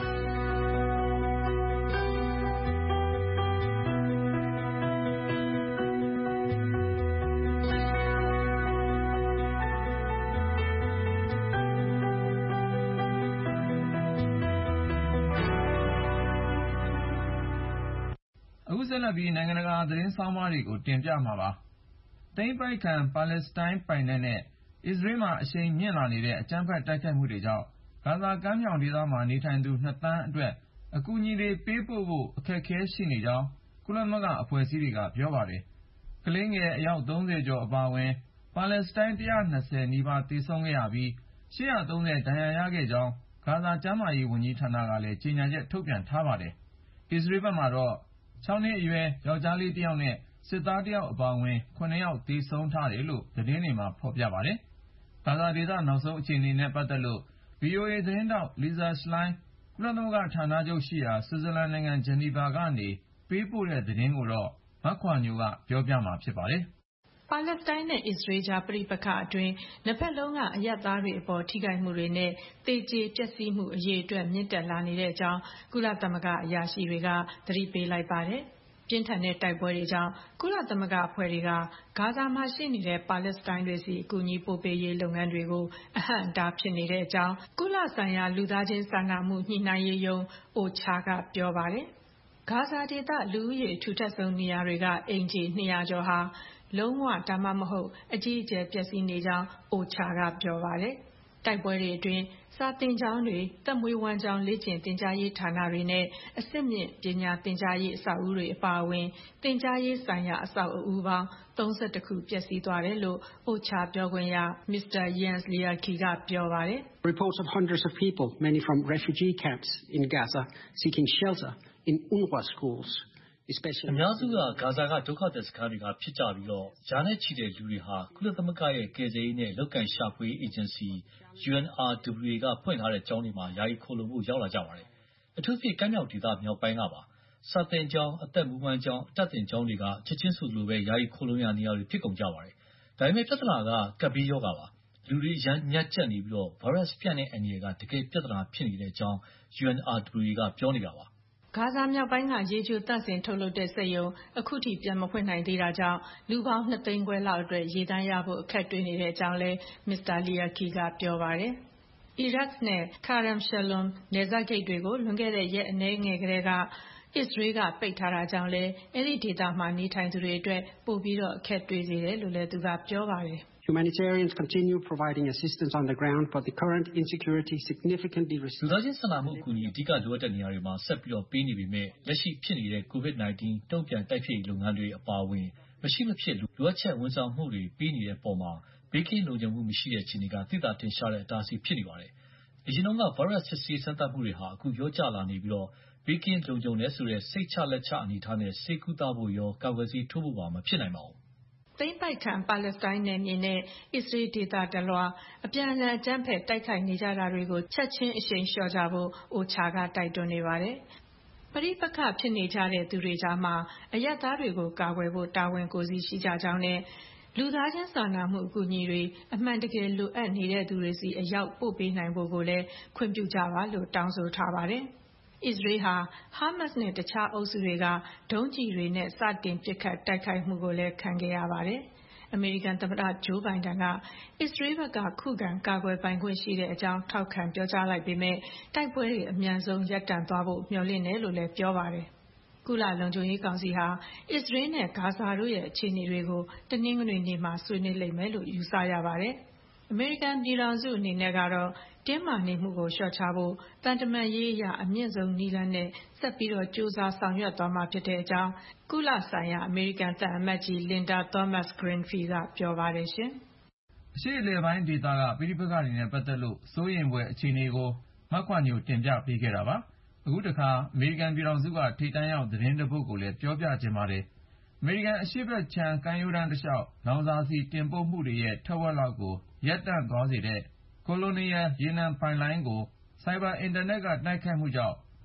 အခုဆက်လက်ပြီးနိုင်ငံတကာသတင်းဆောင်းပါးတွေကိုတင်ပြမှာပါ။သိမ်းပိုက်ခံပါလက်စတိုင်းပိုင်နက်နဲ့အစ္စရေးမှာအရှိန်မြင့်လာနေတဲ့အကြမ်းဖက်တိုက်ခိုက်မှုတွေကြောင့်ဂါဇာကမ်းမြောင်ဒေသမှာနေထိုင်သူနှစ်သန်းအတွက်အကူအညီတွေပေးပို့ဖို့အခက်အခဲရှိနေကြောင်းကုလသမဂ္ဂအဖွဲ့အစည်းတွေကပြောပါတယ်။ကလေးငယ်အယောက်သုံးဆယ်ကျော်အပါအဝင်ပါလက်စတိုင်းတစ်ရာနှစ်ဆယ်နီးပါးသေဆုံးခဲ့ရပြီးရှစ်ရာသုံးဆယ်ဒဏ်ရာရခဲ့ကြောင်းဂါဇာကျန်းမာရေးဝန်ကြီးဌာနကလည်းကြေညာချက်ထုတ်ပြန်ထားပါတယ်။အစ္စရေးဘက်မှာတော့ခြောက်နှစ်အရွယ်ယောက်ျားလေးတစ်ယောက်နဲ့စစ်သားတစ်ယောက်အပါအဝင်ခုနှစ်ယောက်သေဆုံးထားတယ်လို့သတင်းတွေမှာဖော်ပြပါတယ်။ဂါဇာဒေသနောက်ဆုံးအခြေအနေနဲ့ပတ်သက်လို့ ဗွီအိုအေသတင်းထောက် Lisa Schlein ကုလသမဂ္ဂဌာနချုပ်ရှိရာဆွစ်ဇာလန်နိုင်ငံဂျနီဗာကနေပေးပို့တဲ့သတင်းကိုတော့မခွာညိုကပြောပြမှာဖြစ်ပါတယ်။ပါလက်စတိုင်းနဲ့အစ္စရေးကြားပဋိပက္ခအတွင်းနှစ်ဖက်လုံးကအရပ်သားတွေအပေါ်ထိခိုက်မှုတွေနဲ့သေကျေပျက်စီးမှုအရေးအတွက်မြင့်တက်လာနေတဲ့အကြောင်းကုလသမဂ္ဂအရာရှိတွေကသတိပေးလိုက်ပါတယ်။ပြင်းထန်တဲ့တိုက်ပွဲတွေကြောင့်ကုလသမဂ္ဂအဖွဲ့တွေကဂါဇာမှာရှိနေတဲ့ပါလက်စတိုင်းတွေစီအကူအညီပို့ပေးရေးလုပ်ငန်းတွေကိုအဟန့်အတားဖြစ်နေတဲ့အကြောင်းကုလဆိုင်ရာလူသားချင်းစာနာမှုညှိနှိုင်းရေးရုံး အိုချာ ကပြောပါတယ်။ဂါဇာဒေသလူဦးရေအထူထပ်ဆုံးနေရာတွေကအိမ်ခြေနှစ်ရာကျော်ဟာလုံးဝဒါမှမဟုတ်အကြီးအကျယ်ပျက်စီးနေကြောင်းအိုချာကပြောပါတယ်။တိုက်ပွဲတွေအတွင်းစာသင်ကျောင်းတွေသက်မွေးဝမ်းကျောင်းလေ့ကျင့်သင်ကြားရေးဌာနတွေနဲ့အဆင့်မြင့်ပညာသင်ကြားရေးအဆောက်အဦတွေအပါအဝင်သင်ကြားရေးဆိုင်ရာအဆောက်အဦပေါင်းသုံးဆယ့်တစ်ခုပျက်စီးသွားတယ်လို့အိုချာပြောခွင့်ရ မစ္စတာ Jens Laerke ကပြောပါတယ်။ Reports of hundreds of people, many from refugee camps in Gaza, seeking shelter in UNRWA schools. အများစုကဂါဇာကဒုက္ခသည်စခန်းတွေကဖြစ်ကြပြီးတော့ယာနဲ့ချီတဲ့လူတွေဟာကုလသမဂ္ဂရဲ့ကယ်ဆယ်ရေးနဲ့လက်ကန်ရှာဖွေရေးအေဂျင်စီ U N R W A ကဖွင့်ထားတဲ့ကျောင်းတွေမှာယာယီခိုလုံဖို့ရောက်လာကြပါတယ်။အထူးသဖြင့်ကမ်းမြောင်ဒေသမြောက်ပိုင်းကပါစာသင်ကျောင်းအသက်မွေးဝမ်းကျောင်းအတတ်သင်ကျောင်းတွေကချက်ချင်းဆိုလိုပဲယာယီခိုလုံရနေရာတွေဖြစ်ကုန်ကြပါတယ်။ဒါပေမဲ့ပြဿနာကကပ်ဘေးရောဂါပါလူတွေရမ်းညက်ကြက်နေပြီးတော့ဗိုင်းရပ်စ်ပြန့်တဲ့အန္တရာယ်ကတကယ်ပြဿနာဖြစ်နေတဲ့အကြောင်း U N R W A ကပြောနေတာပါဂါဇာမြောက်ပိုင်းကရေချိုသန့်စင်ထုတ်လုပ်တဲ့စက်ရုံအခုထိပြန်မဖွင့်နိုင်သေးတာကြောင့်လူပေါင်းနှစ်သိန်းခွဲလောက်အတွက်ရေသန့်ရဖို့အခက်တွေ့နေတဲ့အကြောင်းလည်းမစ္စတာ Laerke ကပြောပါတယ်။အီရတ်နဲ့ Kerem Shalom နယ်စပ်ဂိတ်တွေကိုလွန်ခဲ့တဲ့ရက်အနည်းငယ်ကတည်းကအစ္စရေးကပိတ်ထားတာကြောင့်လည်းအဲ့ဒီဒေသမှာနေထိုင်သူတွေအတွက်ပိုပြီးတော့အခက်တွေ့စေတယ်လို့လည်းသူကပြောပါတယ်။ Humanitarians continue providing assistance on the ground, but the current insecurity significantly reduces. လူသားချင်းစာနာမှုအကူအညီအဓိကလိုအပ်တဲ့နေရာတွေမှာဆက်ပြီးတော့ပေးနေပေမဲ့လက်ရှိဖြစ်နေတဲ့ ကိုဗစ် nineteen တုံ့ပြန်တိုက်ဖျက်ရေးလုပ်ငန်းတွေအပါအဝင်မရှိမဖြစ်လိုအပ်ချက်ဝန်ဆောင်မှုတွေပေးနေတဲ့ပုံမှာဘေးကင်းလုံခြုံမှုမရှိတဲ့အခြေအနေကသိသာထင်ရှားတဲ့အတားအဆီးဖြစ်နေပါတယ်။အရင်ကဗိုင်းရပ်စ်စစ်ဆေးစမ်းသပ်မှုတွေဟာအခုရောကျလာနေပြီးတော့ဘေးကင်းလုံခြုံတယ်ဆိုတဲ့စိတ်ချလက်ချအနေထားနဲ့ဆေးကုသဖို့ရောကာကွယ်ဆေးထိုးဖို့ပါမဖြစ်နိုင်ပါဘူး။သိမ်းပိုက်ခံပါလက်စတိုင်းနယ်မြေနဲ့အစ္စရေးဒေသတလွှားအပြန်အလှန်အကြမ်းဖက်တိုက်ခိုက်နေကြတာတွေကိုချက်ချင်းအရှိန်လျှော့ကြဖို့အိုချာကတိုက်တွန်းနေပါတယ်။ပဋိပက္ခဖြစ်နေကြတဲ့သူတွေကြားမှာအရပ်သားတွေကိုကာကွယ်ဖို့တာဝန်ကိုယ်စီရှိကြကြောင်းနဲ့လူသားချင်းစာနာမှုအကူအညီတွေအမှန်တကယ်လိုအပ်နေတဲ့သူတွေစီအရောက်ပို့ပေးနိုင်ဖို့ကိုလည်းခွင့်ပြုကြပါလို့တောင်းဆိုထားပါတယ်။အစ္စရေးဟာဟာမတ်စ်နဲ့တခြားအုပ်စုတွေကဒုံးကျည်တွေနဲ့စတင်ပစ်ခတ်တိုက်ခိုက်မှုကိုလည်းခံခဲ့ရပါတယ်။အမေရိကန်သမ္မတဂျိုးဘိုင်ဒန်ကအစ္စရေးဘက်ကခုခံကာကွယ်ပိုင်ခွင့်ရှိတဲ့အကြောင်းထောက်ခံပြောကြားလိုက်ပေမဲ့တိုက်ပွဲတွေအမြန်ဆုံးရပ်တန့်သွားဖို့မျှော်လင့်တယ်လို့လည်းပြောပါတယ်။ကုလလုံခြုံရေးကောင်စီဟာအစ္စရေးနဲ့ဂါဇာတို့ရဲ့အခြေအနေတွေကိုတနင်္ဂနွေနေ့မှာဆွေးနွေးလိမ့်မယ်လို့ယူဆရပါတယ်။အမေရိကန်ပြည်ထောင်စုအနေနဲ့ကတော့တင်းမာနေမှုကိုလျှော့ချဖို့တန်တမာရေးအရအမြင့်ဆုံးနည်းလမ်းနဲ့ဆက်ပြီးတော့ကြိုးစားဆောင်ရွက်သွားမှာဖြစ်တဲ့အကြောင်းကုလဆိုင်ရာအမေရိကန်သံအမတ်ကြီး Linda Thomas-Greenfield ကပြောပါတယ်ရှင်။အရှေ့အလယ်ပိုင်းဒေသကပြည်ပခါတွေနဲ့ပတ်သက်လို့စိုးရိမ်ဖွယ်အခြေအနေကိုမကွာညိုတင်ပြပေးခဲ့တာပါ။အခုတခါအမေရိကန်ပြည်ထောင်စုကထိပ်တန်းရောက်သတင်းတစ်ပုဒ်ကိုလည်းပြောပြခြင်းပါတယ်။အမေရိကန်အရှေ့ဘက်ခြမ်းကမ်းရိုးတန်းတစ်လျှောက်လောင်စာဆီတင်ပို့မှုတွေရဲ့ထက်ဝက်လောက်ကိုရပ်တန့်သွားစေတဲ့ Colonial ရေနံပိုက်လိုင်းကို Cyber အင်တာနက်ကတိုက်ခိုက်မှုကြောင့်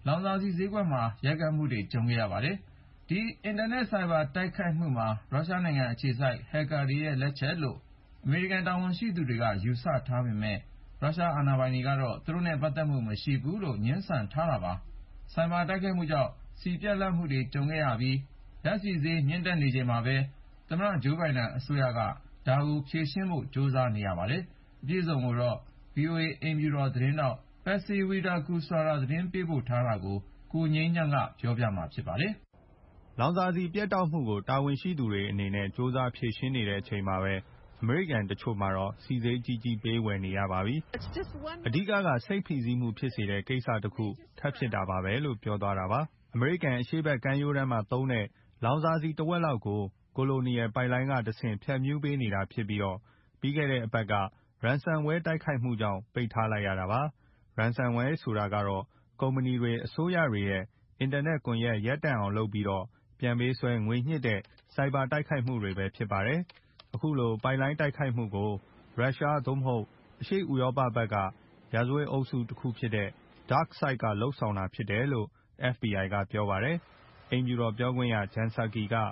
လောင်စာဆီဈေးကွက်မှာရိုက်ခတ်မှုတွေကြုံခဲ့ရပါတယ်။ဒီအင်တာနက်ဆိုင်ဘာတိုက်ခိုက်မှုမှာရုရှားနိုင်ငံအခြေစိုက်ဟက်ကာတွေရဲ့လက်ချက်လို့အမေရိကန်တာဝန်ရှိသူတွေကယူဆထားပေမဲ့ရုရှားအာဏာပိုင်တွေကတော့သူတို့နဲ့ပတ်သက်မှုမရှိဘူးလို့ငြင်းဆန်ထားတာပါ။ဆိုင်ဘာတိုက်ခိုက်မှုကြောင့်ဆီပြတ်လတ်မှုတွေကြုံခဲ့ရပြီးဓာတ်ဆီဈေးမြင့်တက်နေချိန်မှာပဲသမ္မတဂျိုးဘိုင်ဒန်အစိုးရကဒါကိုဖြေရှင်းဖို့ကြိုးစားနေရပါတယ်။အပြည့်အစုံကိုတော့ ဗွီအိုအေ အိမ်ဖြူတော်သတင်းထောက် Patsy Widakuswara သတင်းပေးပို့ထားတာကိုကိုငြိမ်းချမ်းကပြောပြမှာဖြစ်ပါတယ်။လောင်စာဆီပြတ်တောက်မှုကိုတာဝန်ရှိသူတွေအနေနဲ့ကြိုးစားဖြေရှင်းနေတဲ့အချိန်မှာပဲအမေရိကန်တချို့မှာတော့ဆီဈေးကြီးကြီးပေးဝယ်နေရပါပြီ။အဓိကကစိတ်ဖိစီးမှုဖြစ်စေတဲ့ကိစ္စတစ်ခုထပ်ဖြစ်တာပါပဲလို့ပြောသွားတာပါ။အမေရိကန်အရှေ့ဘက်ကမ်းရိုးတန်းမှာသုံးတဲ့လောင်စာဆီတစ်ဝက်လောက်ကိုကိုလိုနီယယ်ပိုက်လိုင်းကတဆင့်ဖြတ်မြူးပေးနေတာဖြစ်ပြီးတော့ပြီးခဲ့တဲ့အပတ်က ransomware တိုက်ခိုက်မှုကြောင့်ပိတ်ထားလိုက်ရတာပါ။ ransomware ဆိုတာကတော့ကုမ္ပဏီတွေအစိုးရတွေရဲ့အင်တာနက်ကွန်ရက်ရပ်တန့်အောင်လုပ်ပြီးတော့ပြန်ပေးဆွဲငွေညှစ်တဲ့စိုက်ဘာတိုက်ခိုက်မှုတွေပဲဖြစ်ပါတယ်။အခုလိုပိုက်လိုင်းတိုက်ခိုက်မှုကိုရုရှားသို့မဟုတ်အရှေ့ဥရောပဘက်ကရာဇဝတ်အုပ်စုတစ်ခုဖြစ်တဲ့ Dark Side ကလှုပ်ဆောင်တာဖြစ်တယ်လို့ အက်ဖ်ဘီအိုင် ကပြောပါတယ်။အိမ်ဖြူတော်ပြောခွင့်ရဂျန်ဆာကီက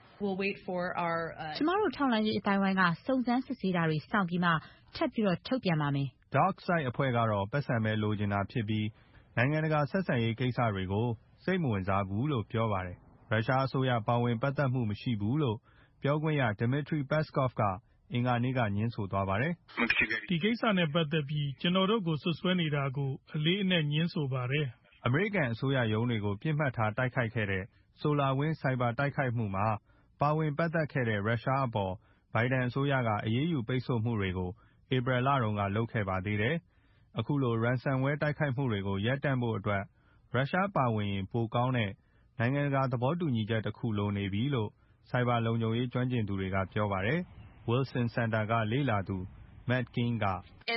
ကျမတို့ထောက်လှမ်းရေးအတိုင်းဝိုင်းကစုံစမ်းစစ်ဆေးတာတွေစောင့်ပြီးမှထပ်ပြီးတော့ထုတ်ပြန်ပါမယ်။ Dark Side အဖွဲ့ကတော့ပတ်စံပဲလိုချင်တာဖြစ်ပြီးနိုင်ငံတကာဆက်ဆံရေးကိစ္စတွေကိုစိတ်မဝင်စားဘူးလို့ပြောပါတယ်။ရုရှားအစိုးရပါဝင်ပတ်သက်မှုမရှိဘူးလို့ပြောခွင့်ရ Dmitry Peskov ကအင်္ဂါနေ့ကငြင်းဆိုသွားပါတယ်။ဒီကိစ္စနဲ့ပတ်သက်ပြီးကျွန်တော်တို့ကိုစွပ်စွဲနေတာကိုအလေးအနက်ငြင်းဆိုပါတယ်။အမေရိကန်အစိုးရရုံးတွေကိုပြစ်မှတ်ထားတိုက်ခိုက်ခဲ့တဲ့ SolarWinds ဆိုင်ဘာတိုက်ခိုက်မှုမှာပါဝင်ပတ်သက်ခဲ့တဲ့ရုရှားအပေါ်ဘိုင်ဒန်အစိုးရကအရေးယူပိတ်ဆို့မှုတွေကိုဧပြီလတုန်းကလုပ်ခဲ့ပါသေးတယ်။အခုလို ransomware တိုက်ခိုက်မှုတွေကိုရပ်တန့်ဖို့အတွက်ရုရှားပါဝင်ရင်ပိုကောင်းတဲ့နိုင်ငံတကာသဘောတူညီချက်တစ်ခုလိုနေပြီလို့ဆိုင်ဘာလုံခြုံရေးကျွမ်းကျင်သူတွေကပြောပါတယ်။ Wilson Center ကလေ့လာသူ Matt King က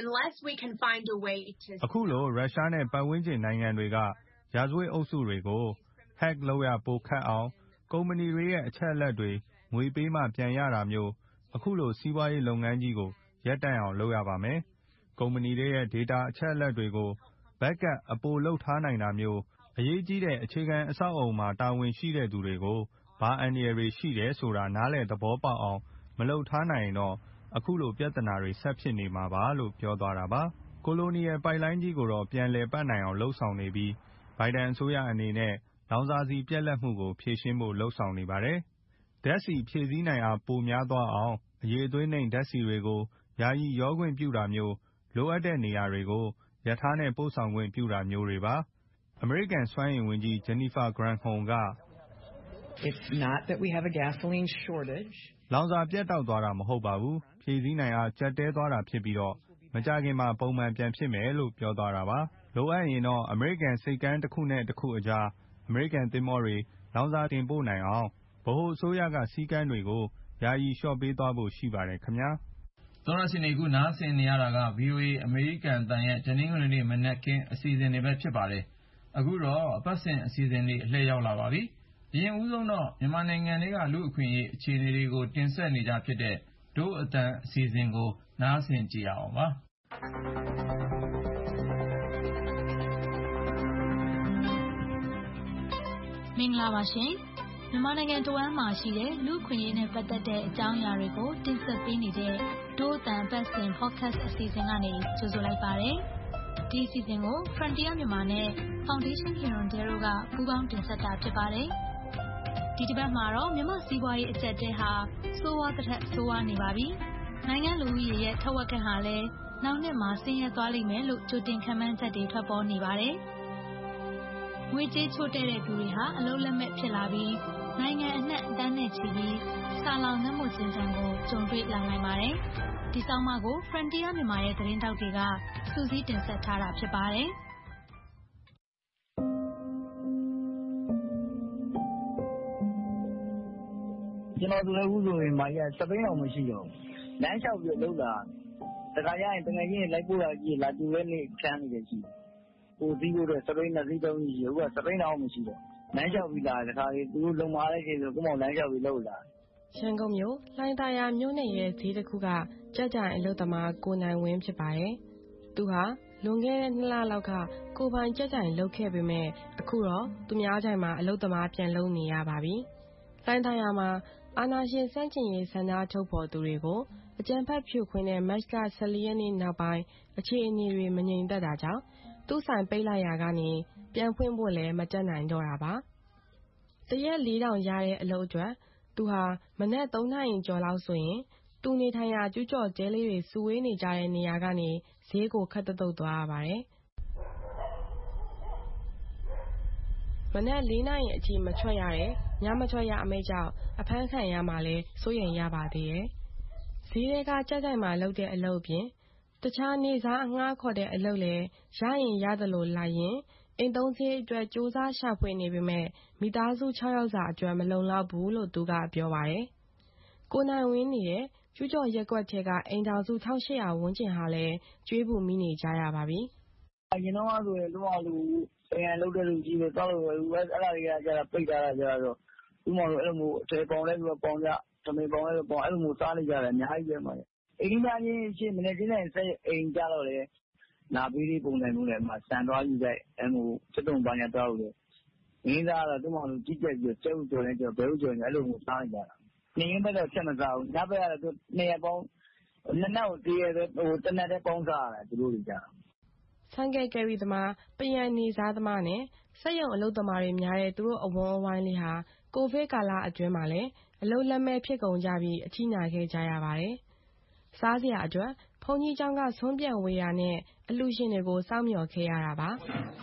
အခုလိုရုရှားနဲ့ပတ်ဝန်းကျင်နိုင်ငံတွေကရာဇဝတ်အုပ်စုတွေကို hack လုပ်ရပိုခက်အောင်ကုမ္ပဏီတွေရဲ့အချက်အလက်တွေငွေပေးမှပြန်ရတာမျိုးအခုလိုစီးပွားရေးလုပ်ငန်းကြီးကိုရပ်တန့်အောင်လုပ်ရပါမယ်။ကုမ္ပဏီတွေရဲ့ data အချက်အလက်တွေကို backup အပိုလုပ်ထားနိုင်တာမျိုးအရေးကြီးတဲ့အခြေခံအဆောက်အအုံမှာတာဝန်ရှိတဲ့သူတွေကိုဘာအန္တရာယ်တွေရှိတယ်ဆိုတာနားလည်သဘောပေါက်အောင်မလုပ်ထားနိုင်ရင်တော့အခုလိုပြဿနာတွေဆက်ဖြစ်နေမှာပါလို့ပြောသွားတာပါ။ကိုလိုနီယယ်ပိုက်လိုင်းကြီးကိုတော့ပြန်လည်ပတ်နိုင်အောင်လှုံ့ဆော်နေပြီးဘိုင်ဒန်အစိုးရအနေနဲ့လောင်စာဆီပြတ်လတ်မှုကိုဖြေရှင်းဖို့လှုံ့ဆော်နေပါတယ်။ဓာတ်ဆီဖြည့်ဆည်းနိုင်အားပိုများသွားအောင်အရည်အသွေးနှိမ်ဓာတ်ဆီတွေကိုယာယီရောခွင့်ပြုတာမျိုးလိုအပ်တဲ့နေရာတွေကိုရထားနဲ့ပို့ဆောင်ခွင့်ပြုတာမျိုးတွေပါ။အမေရိကန်စွမ်းအင်ဝန်ကြီး Jennifer Granholm ကလောင်စာပြတ်တောက်သွားတာမဟုတ်ပါဘူး။ဖြည့်ဆည်းနိုင်အားကျပ်တည်းသွားတာဖြစ်ပြီးတော့မကြာခင်မှာပုံမှန်ပြန်ဖြစ်မယ်လို့ပြောသွားတာပါ။လိုအပ်ရင်တော့အမေရိကန်ဆိပ်ကမ်းတစ်ခုနဲ့တစ်ခုအကြားအမေရိကန်သင်္ဘောတွေလောင်စာတင်ပို့နိုင်အောင်ဗဟိုအစိုးရကစည်းကမ်းတွေကိုယာယီလျှော့ပေးသွားဖို့ရှိပါတယ်ခင်ဗျာ။သောရရှင်တွေခုနားဆင်နေရတာက ဗွီအိုအေအမေရိကန်တန်ရဲ့တနင်္ဂနွေနေ့မနက်ခင်းအစီအစဉ်တွေပဲဖြစ်ပါတယ်။အခုတော့အပတ်စဉ်အစီအစဉ်တွေအလှည့်ရောက်လာပါပြီ။အရင်ဦးဆုံးတော့မြန်မာနိုင်ငံတွေကလူ့အခွင့်အရေးအခြေအနေတွေကိုတင်ဆက်နေကြဖြစ်တဲ့ဒို့အတန်အစီအစဉ်ကိုနားဆင်ကြရအောင်ပါမင်္ဂလာပါရှင်မြန်မာနိုင်ငံတဝန်းမှာရှိတဲ့လူ့အခွင့်အရေးနဲ့ပတ်သက်တဲ့အကြောင်းအရာတွေကိုတင်ဆက်ပေးနေတဲ့ဒို့အတန်ပတ်စဉ် podcast အစီအစဉ်ကနေကြိုဆိုလိုက်ပါတယ်ဒီအစီအစဉ်ကို Frontier မြန်မာနဲ့ Foundation Hirondelle တို့ကပူးပေါင်းတင်ဆက်တာဖြစ်ပါတယ်ဒီတစ်ပတ်မှာတော့မြန်မာစီးပွားရေးအကျပ်တဲဟာစိုးဝါးတစ်ထက်စိုးဝါးနေပါပြီနိုင်ငံလူဦးရေရဲ့ထက်ဝက်ခန့်ဟာလည်းနောက်နှစ်မှာဆင်းရဲသွားလိမ့်မယ်လို့ကြိုတင်ခန့်မှန်းချက်တွေထွက်ပေါ်နေပါတယ်ငွေကြေးချို့တဲ့တဲ့သူတွေဟာအလုံးလက်မဲ့ဖြစ်လာပြီးနိုင်ငံအနှံ့အတန်းနဲ့ချီပြီးဆာလောင်ငတ်မွတ်ခြင်းတန်ကိုကြုံတွေ့လာနိုင်ပါတယ်ဒီဆောင်မကို Frontier မြန်မာရဲ့သတင်းတောက်တွေကစူးစီးတင်ဆက်ထားတာဖြစ်ပါတယ်ကျွန်တော်တို့လည်းဦးဆိုရင်မာကြီးကစပိန်အောင်မရှိတော့လမ်းလျှောက်ပြီးလောက်လာတခါကျရင်တကယ်ကြီးလိုက်ပို့တာကြီးလာတူရဲ့နေချမ်းနေတယ်ရှိဟိုဒီလိုတော့စပိန်နဲ့စီးတော့ကြီးဟိုကစပိန်အောင်မရှိတော့လမ်းလျှောက်ပြီးလာတခါကြီးသူတို့လုံမာလိုက်တယ်ဆိုကိုမောင်လမ်းလျှောက်ပြီးလောက်လာရန်ကုန်မြို့လှိုင်းသာယာမြို့နယ်ရဲ့ဈေးတစ်ခုကကြကြအလုပ်သမားကိုနိုင်ဝင်းဖြစ်ပါတယ်သူဟာလွန်ခဲ့တဲ့နှစ်လလောက်ကကိုယ်ပိုင်ကြက်ကြိုင်လုပ်ခဲ့ပေမဲ့အခုတော့သူများကြိုင်မှာအလုပ်သမားပြန်လုပ်နေရပါပြီ။လှိုင်းသာယာမှာအာဏာရှင်ဆန့်ကျင်ရေးဆန္ဒထုတ်ဖော်သူတွေကိုအကြမ်းဖက်ဖြိုခွင်းတဲ့မတ်လ ၁၄ ရက်နေ့နောက်ပိုင်းအခြေအနေတွေမငြိမ်သက်တာကြောင့်သူ့ဆိုင်ပိတ်လိုက်ရာကနေပြန်ဖွင့်ဖို့လည်းမတက်နိုင်တော့တာပါ။တရက်လေးထောင်ရတဲ့အလုပ်အတွက်သူဟာမနက်သုံးနာရီကျော်လောက်ဆိုရင်သူနေထိုင်ရာကျူးကျော်တဲလေးတွေစုဝေးနေကြတဲ့နေရာကနေဈေးကိုခပ်တုတ်တုတ်သွားရပါတယ်။မနက်လေးနာရီအထိမထွက်ရတဲ့ညမထွက်ရအမိန့်ကြောင့်အဖမ်းခံရမှာလဲစိုးရိမ်ရပါသေးတယ်။ဈေးထဲကကြက်ကြိုင်မှာလုပ်တဲ့အလုပ်အပြင်တခြားနေစားအငှားခေါ်တဲ့အလုပ်လည်းရရင်ရသလိုလိုက်ရင်အိမ်သုံးစရိတ်အတွက်စူးစမ်းရှာဖွေနေပေမဲ့မိသားစုခြောက်ယောက်စာအတွက်မလုံလောက်ဘူးလို့သူကပြောပါတယ်။ကိုနိုင်ဝင်းနေတဲ့ကျူးကျော်ရက်ကွက်ထဲကအိမ်ထောင်စု၁၈၀၀ဝန်းကျင်ဟာလည်းကြွေးပူမိနေကြရပါပြီ။အရင်တော့ဆိုရင်လုံးဝလူအိမ်ရလုပ်တဲ့လူကြီးတွေတောက်လို့ပဲအဲ့ဒါတွေကကြာပိတ်ထားတာကြာတော့ဥမလို့အဲ့လိုမျိုးအထည်ပေါင်လဲပြီးပေါင်ကြတမင်ပေါင်လဲပေါင်အဲ့လိုမျိုးစားနေကြတယ်အများကြီးပဲမှာအိမ်သားချင်းချင်းမနေ့ကနေ့ဆက်အိမ်ကြတော့လေနာပြီးဒီပုံစံမျိုးနဲ့မှစံသွားယူတဲ့အဲ့လိုစစ်တုံပညာတောက်လို့မင်းသားတော့သူ့မောင်လူကြီးကြက်ပြီးကျုပ်ကြော်နေကြော်ဘဲဥကြော်နေအဲ့လိုမျိုးစားနေကြတာနေရင်တော့ချက်မစားဘူးညဘက်ကတော့သူနေရပေါင်းနှစ်နောက်တည်းရဟိုတနက်တည်းပေါင်းစားရတယ်သူတို့တွေကြဆိုင်ကယ်ကယ်ရီသမားပယံနေစားသမားနဲ့စက်ရုံအလုပ်သမားတွေများတဲ့သူတို့အဝန်းအဝိုင်းလေးဟာကိုဗစ်ကာလအတွင်းမှာလည်းအလုပ်လက်မဲ့ဖြစ်ကုန်ကြပြီးအထိနာခဲ့ကြရပါတယ်။စားစရာအတွက်ဘုန်းကြီးကျောင်းကဆွမ်းပြန်ဝေရာနဲ့အလှရှင်တွေကိုစောင့်မျှော်ခဲ့ရတာပါ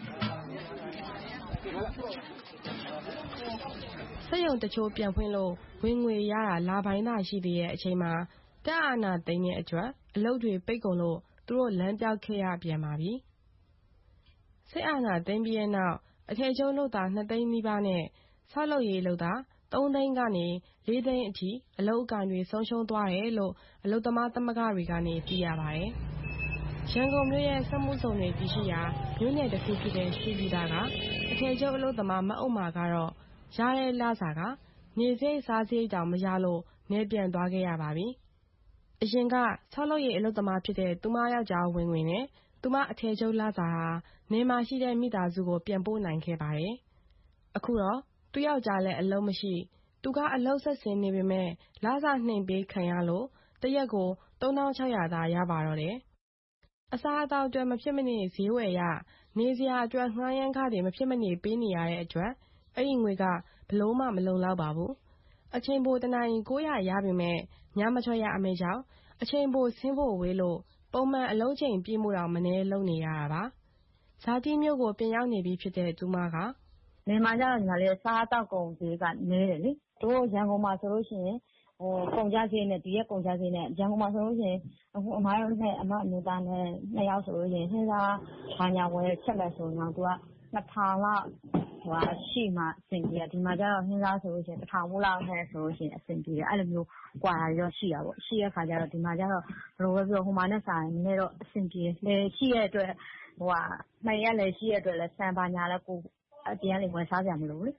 ။စက်ရုံတချို့ပြန်ဖွင့်လို့ဝင်ငွေရတာလပိုင်းသာရှိသေးတဲ့အချိန်မှာတပ်အာဏာသိမ်းတဲ့အတွက်အလုပ်တွေပိတ်ကုန်လို့သူတို့လမ်းပြောက်ခဲ့ရပြန်ပါပြီ။စစ်အာဏာသိမ်းပြီးတဲ့နောက်အထည်ချုပ်လုပ်သားနှစ်သိန်းနီးပါးနဲ့ဆောက်လုပ်ရေးလုပ်သားသုံးသိန်းကနေလေးသိန်းအထိအလုပ်အကိုင်တွေဆုံးရှုံးသွားတယ်လို့အလုပ်သမားသမဂ္ဂတွေကနေသိရပါတယ်။ရန်ကုန်မြို့ရဲ့စက်မှုဇုံတွေတည်ရှိရာမြို့နယ်တစ်ခုဖြစ်တဲ့ရွှေပြည်သာကအထည်ချုပ်အလုပ်သမားမအုံမာကတော့ရတဲ့လစာကနေစရိတ်စားစရိတ်တောင်မရလို့နေပြန်သွားခဲ့ရပါပြီ။အရင်ကဆောက်လုပ်ရေးအလုပ်သမားဖြစ်တဲ့သူမယောက်ျားဝင်ငွေနဲ့သူမအထည်ချုပ်လစာဟာနေမှာရှိတဲ့မိသားစုကိုပြန်ပို့နိုင်ခဲ့ပါတယ်။အခုတော့သူယောက်ျားလည်းအလုပ်မရှိသူကအလုပ်ဆက်ဆင်းနေပေမဲ့လစာနှိမ်ပေးခံရလို့တရက်ကိုသုံးထောင်ခြောက်ရာသာရပါတော့တယ်။အစားအသောက်အတွက်မဖြစ်မနေဈေးဝယ်ရနေစရာအတွက်ငှားရမ်းခတွေမဖြစ်မနေပေးနေရတဲ့အတွက်အဲ့ဒီငွေကဘလို့မှမလုံလောက်ပါဘူး။အချိန်ပိုတနာရီကိုးရာရပေမဲ့ညမထွက်ရအမိန့်ကြောင့်အချိန်ပိုဆင်းဖို့ဝေးလို့ပုံမှန်အလုပ်ချိန်ပြည့်မှုတော့မနှဲလုပ်နေရတာပါ။ဇာတိမြို့ကိုပြန်ရောက်နေပြီဖြစ်တဲ့သူမကနေမှာကြတော့ညီမလေးစားတောက်ကုန်ဈေးကနည်းတယ်လေတို့ရန်ကုန်မှာဆိုလို့ရှိရင်ဟိုကုန်ကြဈေးနဲ့ဒီရက်ကုန်ကြဈေးနဲ့ရန်ကုန်မှာဆိုလို့ရှိရင်အခုအမားတို့နဲ့အမအမျိုးသားနဲ့နှစ်ယောက်ဆိုလို့ရှိရင်ဟင်းစားဘာညာဝယ်ချက်မယ်ဆိုတော့သူကနှစ်ထောင်လောက်ဟိုအရှိမှအဆင်ပြေတယ်ဒီမှာကျတော့ဟင်းစားဆိုလို့ရှိရင်တစ်ထောင်မို့လောက်နဲ့ဆိုလို့ရှိရင်အဆင်ပြေတယ်အဲ့လိုမျိုးကွာတာရောရှိတာပေါ့ရှိရခါကျတော့ဒီမှာကျတော့ဘယ်လိုပဲပြောဟိုမှာနဲ့ဆိုင်နည်းတော့အဆင်ပြေလေရှိရတဲ့အတွက်ဟိုကမှန်ရလည်းရှိရတဲ့အတွက်လည်းစံပါညာလည်းကိုအပြင်ကနေဝင်စားကြမလို့လေ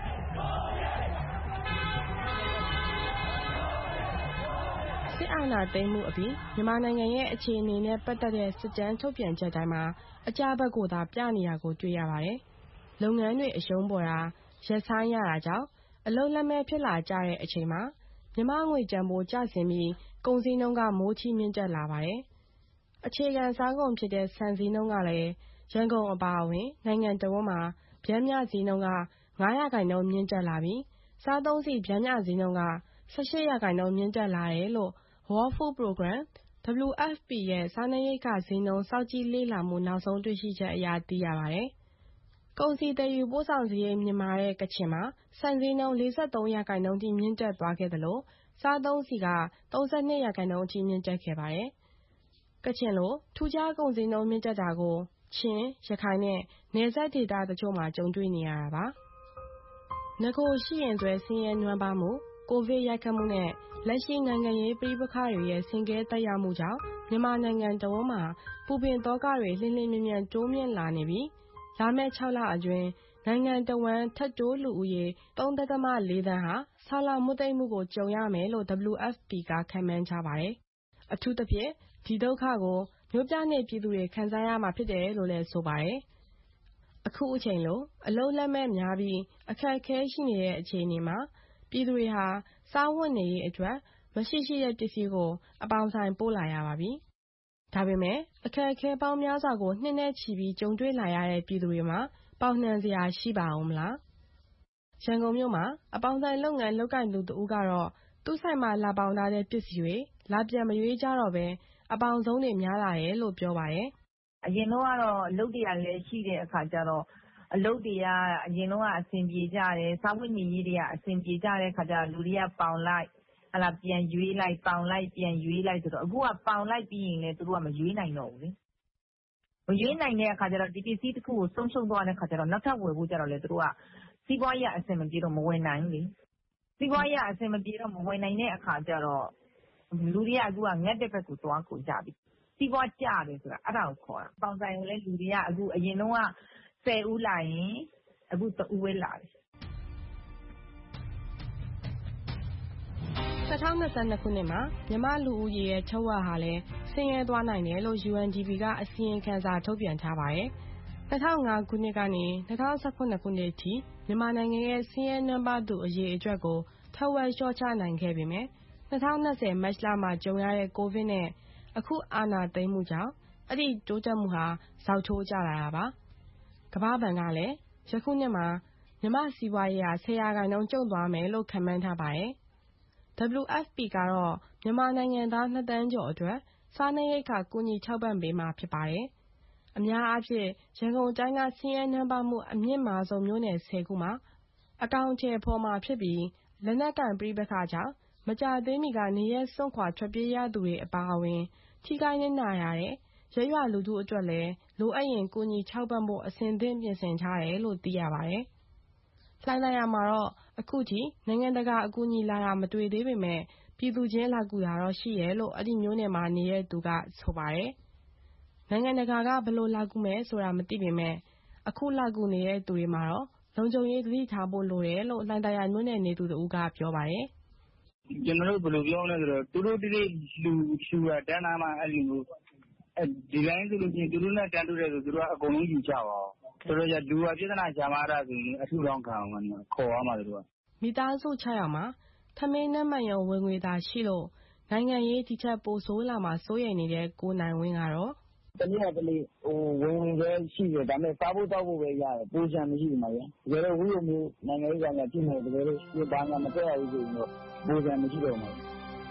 စစ်အာဏာသိမ်းမှုအပြီးမြန်မာနိုင်ငံရဲ့အခြေအနေနဲ့ပတ်သက်တဲ့စစ်တမ်းထုတ်ပြန်ချက်တိုင်းမှာအကြဘက်ကိုသာပြနေတာကိုတွေ့ရပါတယ်။လုပ်ငန်းတွေအရှုံးပေါ်တာရက်ဆိုင်းရတာကြောင့်အလုပ်လက်မဲ့ဖြစ်လာကြတဲ့အချိန်မှာမြန်မာငွေတန်ဖိုးကျဆင်းပြီးကုန်စည်နှုန်းကမိုးချီမြင့်တက်လာပါတယ်။အခြေခံစားကုန်ဖြစ်တဲ့ဆန်စည်းနှုန်းကလည်းရန်ကုန်အပါအဝင်နိုင်ငံတော်ဝန်မှာဗျမ်းမျှစည်းနှုန်းကငါးရာခိုင်နှုန်းမြင့်တက်လာပြီးစားသုံးဆီဗျမ်းမျှစည်းနှုန်းက၁၈ရာခိုင်နှုန်းမြင့်တက်လာတယ်လို့ World Food Program W F P ရဲ့စားနပ်ရိက္ခာဈေးနှုန်းစောင့်ကြည့်လေ့လာမှုနောက်ဆုံးတွေ့ရှိချက်အရသိရပါတယ်။ကုန်စည်သယ်ယူပို့ဆောင်စရိတ်မြင့်မားတဲ့ကချင်မှာဆန်စည်းနှုန်း၄၃ရာခိုင်နှုန်းထိမြင့်တက်သွားခဲ့သလိုစားသုံးဆီက၃၂ရာခိုင်နှုန်းအထိမြင့်တက်ခဲ့ပါတယ်။ကချင်လိုထူးခြားကုန်စည်နှုန်းမြင့်တက်တာကိုချင်းရခိုင်နဲ့နယ်စပ်ဒေသတချို့မှာကြုံတွေ့နေရတာပါ။ငကိုရှိရင်တွဲဆင်းရဲနွမ်းပါမှုကိုဗစ်ရိုက်ခတ်မှုနဲ့လက်ရှိနိုင်ငံရေးပဋိပက္ခတွေရဲ့ဆင်ကဲသက်ရောက်မှုကြောင့်မြန်မာနိုင်ငံတဝန်းမှာပူပင်သောကတွေလျှင်လျှင်မြန်မြန်တိုးမြင့်လာနေပြီးလာမယ့်၆လအတွင်းနိုင်ငံတဝန်းထပ်တိုးလူဦးရေ၃ဒသမ၄သန်းဟာဆာလောင်မွတ်သိပ်မှုကိုကြုံရမယ်လို့ W F P ကခန့်မှန်းထားပါတယ်။အထူးသဖြင့်ဒီဒုက္ခကိုမြို့ပြနဲ့ပြည်သူတွေခံစားရမှာဖြစ်တယ်လို့လည်းဆိုပါတယ်။အခုအချိန်လိုအလုပ်လက်မဲ့များပြီးအခက်အခဲရှိနေတဲ့အခြေအနေမှာပြည်သူတွေဟာစားဝတ်နေရေးအတွက်မရှိရှိတဲ့ပစ္စည်းကိုအပေါင်ဆိုင်ပို့လာရပါပြီ။ဒါပေမဲ့အခက်အခဲပေါင်းများစွာကိုနှစ်နဲ့ချီပြီးကြုံတွေ့လာရတဲ့ပြည်သူတွေမှာပေါင်နှံစရာရှိပါဦးမလား။ရန်ကုန်မြို့မှာအပေါင်ဆိုင်လုပ်ငန်းလုပ်ကိုင်သူတဦးကတော့သူ့ဆိုင်မှာလာပေါင်ထားတဲ့ပစ္စည်းတွေလာပြန်မရွေးကြတော့ဘဲအပေါင်ဆုံးတွေများလာတယ်လို့ပြောပါတယ်။အရင်တော့ကတော့အလုပ်တွေကလည်းရှိတဲ့အခါကျတော့အလုပ်တွေကအရင်တော့ကအဆင်ပြေကြတယ်စားဝတ်နေရေးတွေကအဆင်ပြေကြတဲ့အခါကျတော့လူတွေကပေါင်လိုက်ဟလာပြန်ရွေးလိုက်ပေါင်လိုက်ပြန်ရွေးလိုက်ဆိုတော့အခုကပေါင်လိုက်ပြီးရင်လည်းသူတို့ကမရွေးနိုင်တော့ဘူးလေမရွေးနိုင်တဲ့အခါကျတော့ဒီပစ္စည်းတစ်ခုကိုဆုံးရှုံးသွားတဲ့အခါကျတော့နောက်ထပ်ဝယ်ဖို့ကျတော့လေသူတို့ကစီးပွားရေးအဆင်မပြေတော့မဝယ်နိုင်ဘူးလေစီးပွားရေးအဆင်မပြေတော့မဝယ်နိုင်တဲ့အခါကျတော့လူတွေကအခုကငတ်တဲ့ဘက်ကိုသွားကုန်ကြပြီစီးပွားကျတယ်ဆိုတာအဲ့ဒါကိုခေါ်တာပေါင်ဆိုင်ကိုလည်းလူတွေကအခုအရင်တော့ကဆယ်ဦးလာရင်အခုတဦးပဲလာတယ်၂၀၂၂ခုနှစ်မှာမြန်မာလူဦးရေရဲ့ထက်ဝက်ဟာလည်းဆင်းရဲသွားနိုင်တယ်လို့ ယူ အန် ဒီ ပီ ကအစီရင်ခံစာထုတ်ပြန်ထားပါတယ်။၂၀၀၅ခုနှစ်ကနေ၂၀၁၇ခုနှစ်အထိမြန်မာနိုင်ငံရဲ့ဆင်းရဲနွမ်းပါးသူအရေအတွက်ကိုထက်ဝက်လျှော့ချနိုင်ခဲ့ပေမဲ့၂၀၂၀မတ်လမှာကြုံရတဲ့ကိုဗစ်နဲ့အခုအာဏာသိမ်းမှုကြောင့်အဲ့ဒီတိုးတက်မှုဟာဇောက်ထိုးကျလာတာပါ။ကမ္ဘာ့ဘဏ်ကလည်းယခုနှစ်မှာမြန်မာစီးပွားရေးဟာဆယ်ရာခိုင်နှုန်းကျုံ့သွားမယ်လို့ခန့်မှန်းထားပါတယ်။ ဒဘလျူ အက်ဖ် ပီ ကတော့မြန်မာနိုင်ငံသားနှစ်သန်းကျော်အတွက်စားနပ်ရိက္ခာကူညီထောက်ပံ့ပေးမှာဖြစ်ပါတယ်။အများအားဖြင့်ရန်ကုန်တိုင်းကဆင်းရဲနွမ်းပါးမှုအမြင့်မားဆုံးမြို့နယ်ဆယ်ခုမှာအကောင်အထည်ဖော်မှာဖြစ်ပြီးလက်နက်ကိုင်ပဋိပက္ခကြောင့်မကြာသေးမီကနေရပ်စွန့်ခွာထွက်ပြေးရသူတွေအပါအဝင်ထိခိုက်နစ်နာရတဲ့ရပ်ရွာလူထုအတွက်လည်းလိုအပ်ရင်ကူညီထောက်ပံ့ဖို့အဆင်သင့်ပြင်ဆင်ထားတယ်လို့သိရပါတယ်။လှိုင်းသာယာမှာတော့အခုထိနိုင်ငံတကာအကူအညီလာတာမတွေ့သေးပေမဲ့ပြည်သူချင်းလာကူတာတော့ရှိတယ်လို့အဲ့ဒီမျိုးနယ်မှာနေတဲ့သူကဆိုပါတယ်။နိုင်ငံတကာကဘယ်လိုလာကူမယ်ဆိုတာမသိပေမဲ့အခုလာကူနေတဲ့သူတွေမှာတော့လုံခြုံရေးသတိထားဖို့လိုတယ်လို့လှိုင်းသာယာမျိုးနယ်နေသူတဦးကပြောပါတယ်။ကျွန်တော်တို့ဘယ်လိုပြောလဲဆိုတော့သူတို့တိတိလူရှူတာတန်းသားမှအဲ့လိုမျိုးဒီတိုင်းဆိုလို့ရှိရင်သူတို့နဲ့တန်းတူတယ်ဆိုသူတို့ကအကုန်လုံးယူကြပါအောင်ဆိုတော့လူကပြဿနာရှာမှာတာဆိုရင်အထူးတောင်းခံအောင်ခေါ်ရမှာတို့ကမိသားစု၆ယောက်မှာထမင်းနဲ့မှန်ရုံဝင်ငွေသာရှိလို့နိုင်ငံရေးဒီချက်ပိုဆိုးလာမှာစိုးရိမ်နေတဲ့ကိုနိုင်ဝင်းကတော့တနည်းအားဖြင့်ဟိုဝင်ဝင်ပဲရှိတယ်ဒါပေမဲ့စားဖို့တောက်ဖို့ပဲရတယ်ပိုချင်မရှိဘူးမှာဗျာတကယ်တော့ဝိရုံမျိုးနိုင်ငံရေးကလည်းပြင်နေတကယ်လို့ဒီဘာမှမတက်ရဘူးဆိုရင်တော့ပိုချင်မရှိတော့မှာ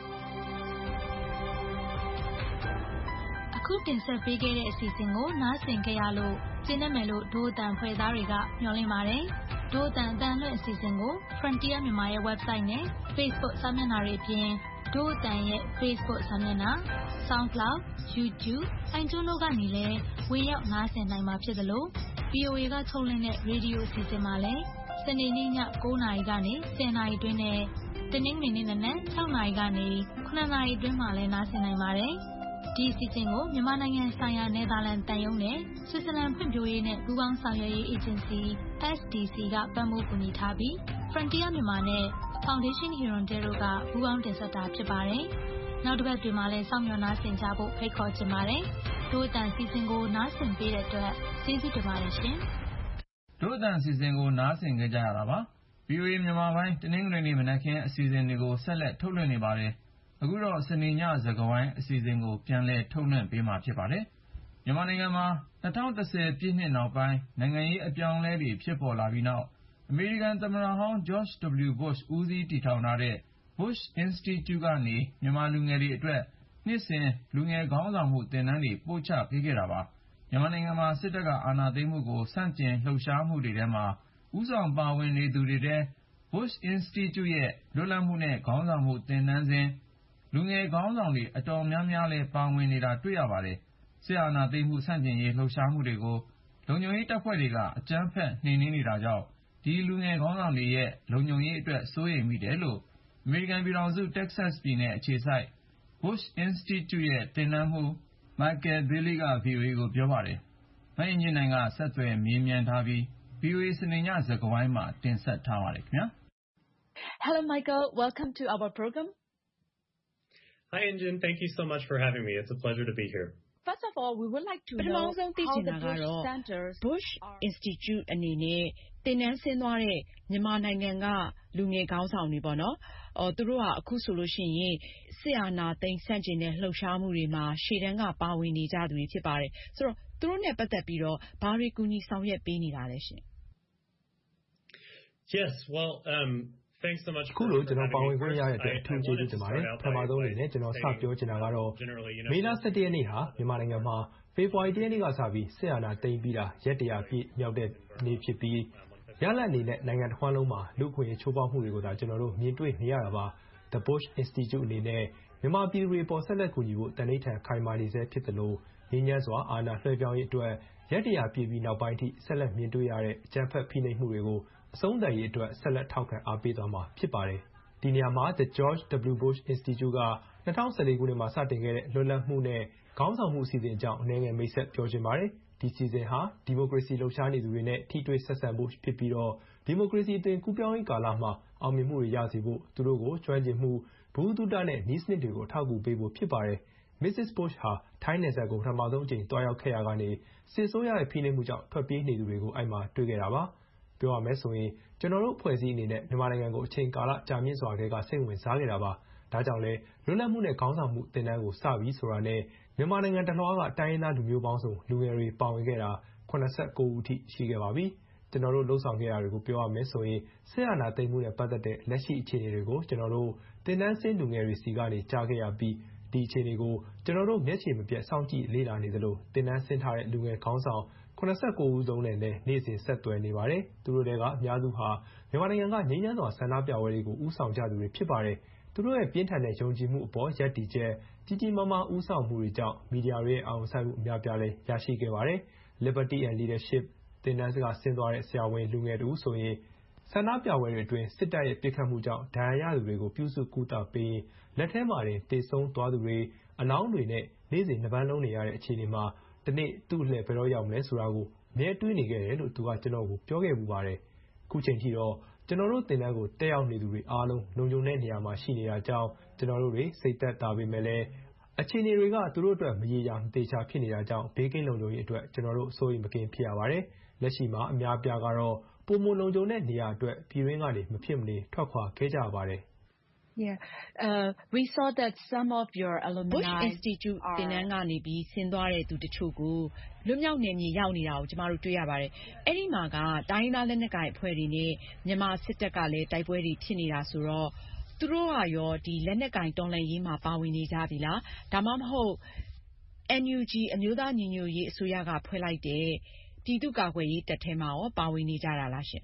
အခုတင်ဆက်ပေးခဲ့တဲ့အစီအစဉ်ကိုနားဆင်ကြရလို့ကျေနပ်မယ်လို့ဒို့အတန်ဖွဲ့သားတွေကမျှော်လင့်ပါတယ်ဒို့အတန်အတန်လွှင့်အစီအစဉ်ကို Frontier မြန်မာရဲ့ website နဲ့ Facebook စာမျက်နှာတွေအပြင်ဒို့အတန်ရဲ့ Facebook စာမျက်နှာ SoundCloud YouTube iTunes တို့ကနေလည်းဝင်ရောက်နားဆင်နိုင်မှာဖြစ်သလို ဗွီအိုအေ ကထုတ်လွှင့်တဲ့ရေဒီယိုအစီအစဉ်မှာလည်းစနေနေ့ည၉နာရီကနေ၁၀နာရီအတွင်းနဲ့တနင်္ဂနွေနေ့နံနက်၆နာရီကနေခုနစ်နာရီအတွင်းမှာလည်းနားဆင်နိုင်ပါတယ်ဒီအစီအစဉ်ကိုမြန်မာနိုင်ငံဆိုင်ရာနယ်သာလန်တန်ယုံနဲ့ဆွစ်ဇာလန်ဖွံ့ဖြိုးရေးနဲ့ပူးပေါင်းဆောင်ရွက်ရေးအေဂျင်စီ အက်စ် ဒီ စီ ကပံ့ပိုးကူညီထားပြီး Frontier မြန်မာနဲ့ Foundation Hirondelle တို့ကပူးပေါင်းတင်ဆက်တာဖြစ်ပါတယ်။နောက်တစ်ပတ်ဒီမှာလည်းစောင့်မျှော်နားဆင်ကြဖို့ဖိတ်ခေါ်ချင်ပါတယ်။ဒို့အတန်စီစဉ်ကိုနားဆင်ပေးတဲ့အတွက်ကျေးဇူးတင်ပါတယ်ရှင်။ဒို့အတန်စီစဉ်ကိုနားဆင်ကြကြရတာပါ။ ဗွီအိုအေမြန်မာပိုင်းတနင်္ဂနွေနေ့မနက်ခင်းအစီအစဉ်တွေကိုဆက်လက်ထုတ်လွှင့်နေပါတယ်။အခုတော့စနေညစကားဝိုင်းအစီအစဉ်ကိုပြန်လည်ထုတ်လွှင့်ပေးမှာဖြစ်ပါတယ်။မြန်မာနိုင်ငံမှာ၂၀၁၀ပြည့်နှစ်နောက်ပိုင်းနိုင်ငံရေးအပြောင်းအလဲတွေဖြစ်ပေါ်လာပြီးနောက်အမေရိကန်သမ္မတဟောင်း George W. Bush ဦးစီးတည်ထောင်ထားတဲ့ Bush Institute ကနေမြန်မာလူငယ်တွေအတွက်နှစ်စဉ်လူငယ်ခေါင်းဆောင်မှုသင်တန်းတွေပို့ချပေးခဲ့တာပါ။မြန်မာနိုင်ငံမှာစစ်တပ်ကအာဏာသိမ်းမှုကိုဆန့်ကျင်လှုပ်ရှားမှုတွေထဲမှာဦးဆောင်ပါဝင်နေသူတွေထဲ Bush Institute ရဲ့လွတ်လပ်မှုနဲ့ခေါင်းဆောင်မှုသင်တန်းစဉ်လူငယ်ခေါင်းဆောင်တွေအတော်များများလည်းပါဝင်နေတာတွေ့ရပါတယ်။စစ်အာဏာသိမ်းမှုဆန့်ကျင်ရေးလှုပ်ရှားမှုတွေကိုလုံခြုံရေးတပ်ဖွဲ့တွေကအကြမ်းဖက်နှိမ်နင်းနေတာကြောင့်ဒီလူငယ်ခေါင်းဆောင်တွေရဲ့လုံခြုံရေးအတွက်စိုးရိမ်မိတယ်လို့အမေရိကန်ပြည်ထောင်စုတက္ကဆက်ပြည်နယ်အခြေစိုက် Bush Institute ရဲ့တင်နန်းမှု Michael Bailey က ဗွီအိုအေကိုပြောပါတယ်။မအင်ကြင်းနိုင်ကဆက်သွယ်မေးမြန်းထားပြီး ဗွီအိုအေစနေညစကားဝိုင်းမှာတင်ဆက်ထားပါတယ်ခင်ဗျာ။ Hello Michael, welcome to our program. Hi, Injin. Thank you so much for having me. It's a pleasure to be here. First of all, we would like to ပထမ know ဆုံးသိ how ချင် the တာက Bush တော့ centers Bush Institute အနေနဲ့သင်တန်းဆင်းသွားတဲ့မြန်မာနိုင်ငံကလူငယ်ခေါင်းဆောင်တွေပေါ့နော်။အော်သူတို့ကအခုဆိုလို့ရှိရင်စစ်အာဏာသိမ်းဆန့်ကျင်တဲ့လှုပ်ရှားမှုတွေမှာရှေ့တန်းကပါဝင်နေကြသူတွေဖြစ်ပါတယ်။ဆိုတော့သူတို့နဲ့ပတ်သက်ပြီးတော့ဘာတွေကူညီဆောင်ရွက်ပေးနေတာလဲရှင်။ Yes, well, um thanks so much ခုလိုကျွန်တော်ပါဝင်ခွင့်ရတဲ့အတွက်အထူးကျေးဇူးတင်ပါတယ်ပထမဆုံးအနေနဲ့ကျွန်တော်စပြောချင်တာကတော့မေလ၁၁ရက်နေ့ဟာမြန်မာနိုင်ငံမှာဖေဖော်ဝါရီလရက်နေ့ကစပြီးစစ်အာဏာသိမ်းပြီးတာရက်တရာပြည့်မြောက်တဲ့နေ့ဖြစ်ပြီးရလဒ်အနေနဲ့နိုင်ငံတစ်ဝန်းလုံးမှာလူ့အခွင့်အရေးချိုးဖောက်မှုတွေကိုသာကျွန်တော်တို့မြင်တွေ့နေရတာပါ The Bush Institute အနေနဲ့မြန်မာပြည်သူတွေပေါ်ဆက်လက်ကူညီဖို့တန်ဋိဌာန်ခိုင်မာနေစေဖြစ်တယ်လို့ငြိမ်းချမ်းစွာအာဏာလွှဲပြောင်းရေးအတွက်ရက်တရာပြည့်ပြီးနောက်ပိုင်းထိဆက်လက်မြင်တွေ့ရတဲ့အကြမ်းဖက်ဖိနှိပ်မှုတွေကိုအဆုံးသတ်ရေးအတွက်ဆက်လက်ထောက်ခံအားပေးသွားမှာဖြစ်ပါတယ်။ဒီနေရာမှာ The George W. Bush Institute က၂၀၁၄ခုနှစ်မှာစတင်ခဲ့တဲ့လွတ်လပ်မှုနဲ့ခေါင်းဆောင်မှုအစီအစဉ်အကြောင်းအနည်းငယ်မိတ်ဆက်ပြောချင်ပါတယ်။ဒီအစီအစဉ်ဟာဒီမိုကရေစီလှုပ်ရှားနေသူတွေနဲ့ထိတွေ့ဆက်ဆံဖို့ဖြစ်ပြီးတော့ဒီမိုကရေစီအသွင်ကူးပြောင်းရေးကာလမှာအောင်မြင်မှုတွေရစေဖို့သူတို့ကိုကျွမ်းကျင်မှုဗဟုသုတနဲ့နည်းစနစ်တွေကိုအထောက်အကူပေးဖို့ဖြစ်ပါတယ်။ Missus Bush ဟာထိုင်းနယ်စပ်ကိုပထမဆုံးအကြိမ်သွားရောက်ခဲ့ရာကနေစစ်ဆိုးရတဲ့ဖိနှိပ်မှုကြောင့်ထွက်ပြေးနေသူတွေကိုအဲ့မှာတွေ့ခဲ့တာပါ။ပြောရမယ်ဆိုရင်ကျွန်တော်တို့ဖွဲ့စည်းအနေနဲ့မြန်မာနိုင်ငံကိုအချိန်ကာလကြာမြင့်စွာကစိတ်ဝင်စားခဲ့တာပါ။ဒါကြောင့်လဲလွတ်လပ်မှုနဲ့ခေါင်းဆောင်မှုသင်တန်းကိုစပြီးဆိုတာနဲ့မြန်မာနိုင်ငံတလွှားကတိုင်းရင်းသားလူမျိုးပေါင်းစုံလူငယ်တွေပါဝင်ခဲ့တာ၇၉ဦးထိရှိခဲ့ပါပြီ။ကျွန်တော်တို့လှုပ်ဆောင်ခဲ့တာတွေကိုပြောရမယ်ဆိုရင်စစ်အာဏာသိမ်းမှုနဲ့ပတ်သက်တဲ့လက်ရှိအခြေအနေတွေကိုကျွန်တော်တို့သင်တန်းဆင်းလူငယ်တွေစီကနေကြားခဲ့ရပြီးဒီအခြေအနေကိုကျွန်တော်တို့မျက်ခြေမပြတ်စောင့်ကြည့်လေ့လာနေသလိုသင်တန်းဆင်းထားတဲ့လူငယ်ခေါင်းဆောင်၇၉ဦးလုံးနဲ့လည်းနေ့စဉ်ဆက်သွယ်နေပါတယ်။သူတို့တွေကအများစုဟာမြန်မာနိုင်ငံကငြိမ်းချမ်းစွာဆန္ဒပြပွဲတွေကိုဦးဆောင်ကြသူတွေဖြစ်ပါတယ်။သူတို့ရဲ့ပြင်းထန်တဲ့ယုံကြည်မှုအပေါ်ရပ်တည်ချက်ကြီးကြီးမားမားဦးဆောင်မှုတွေကြောင့်မီဒီယာတွေရဲ့အာရုံစိုက်မှုအများပြားလည်းရရှိခဲ့ပါတယ်။ Liberty and Leadership သင်တန်းစကဆင်းသွားတဲ့ဆရာဝန်လူငယ်တူဆိုရင်ဆန္ဒပြပွဲတွေအတွင်းစစ်တပ်ရဲ့ပစ်ခတ်မှုကြောင့်ဒဏ်ရာရသူတွေကိုပြုစုကုသပေးရင်လက်ထဲမှာတင်တေဆုံးသွားသူတွေအလောင်းတွေနဲ့နေ့စဉ်နှပန်းလုံးနေရတဲ့အခြေအနေမှာဒီနေ့သူ့လှည့်ဘယ်တော့ရောက်မလဲဆိုတာကိုအမြဲတွေးနေခဲ့တယ်လို့သူကကျွန်တော်ကိုပြောခဲ့ပူပါတယ်။ခုချိန်ထိတော့ကျွန်တော်တို့သင်တန်းကိုတက်ရောက်နေသူတွေအားလုံးလုံခြုံတဲ့နေရာမှာရှိနေတာကြောင့်ကျွန်တော်တို့တွေစိတ်သက်သာပေမဲ့လည်းအခြေအနေတွေကသူတို့အတွက်မရေရာမသေချာဖြစ်နေတာကြောင့်ဘေးကင်းလုံခြုံရေးအတွက်ကျွန်တော်တို့စိုးရိမ်မကင်းဖြစ်ရပါတယ်။လက်ရှိမှာအများပြားကတော့ပုံမလုံခြုံတဲ့နေရာအတွက်ပြည်တွင်းကနေမဖြစ်မနေထွက်ခွာခဲ့ကြပါတယ်။ Yeah, uh, we saw that some of your alumni Bush Institute သင်တန်းကနေပြီးဆင်းသွားတဲ့သူတချို့ကိုလွတ်မြောက်နယ်မြေရောက်နေတာကိုကျမတို့တွေ့ရပါတယ်။အဲ့ဒီမှာကတိုင်းသားလက်နက်ကိုင်အဖွဲ့တွေနဲ့မြန်မာစစ်တပ်ကလည်းတိုက်ပွဲတွေဖြစ်နေတာဆိုတော့သူတို့ကရောဒီလက်နက်ကင်တော်လှန်ရေးမှာပါဝင်နေကြပြီလားဒါမှမဟုတ် N U G အမျိုးသားညီညွတ်ရေးအစိုးရကဖွဲ့လိုက်တဲ့ပြည်သူ့ကာကွယ်ရေးတပ်ထဲမှာရောပါဝင်နေကြတာလားရှင်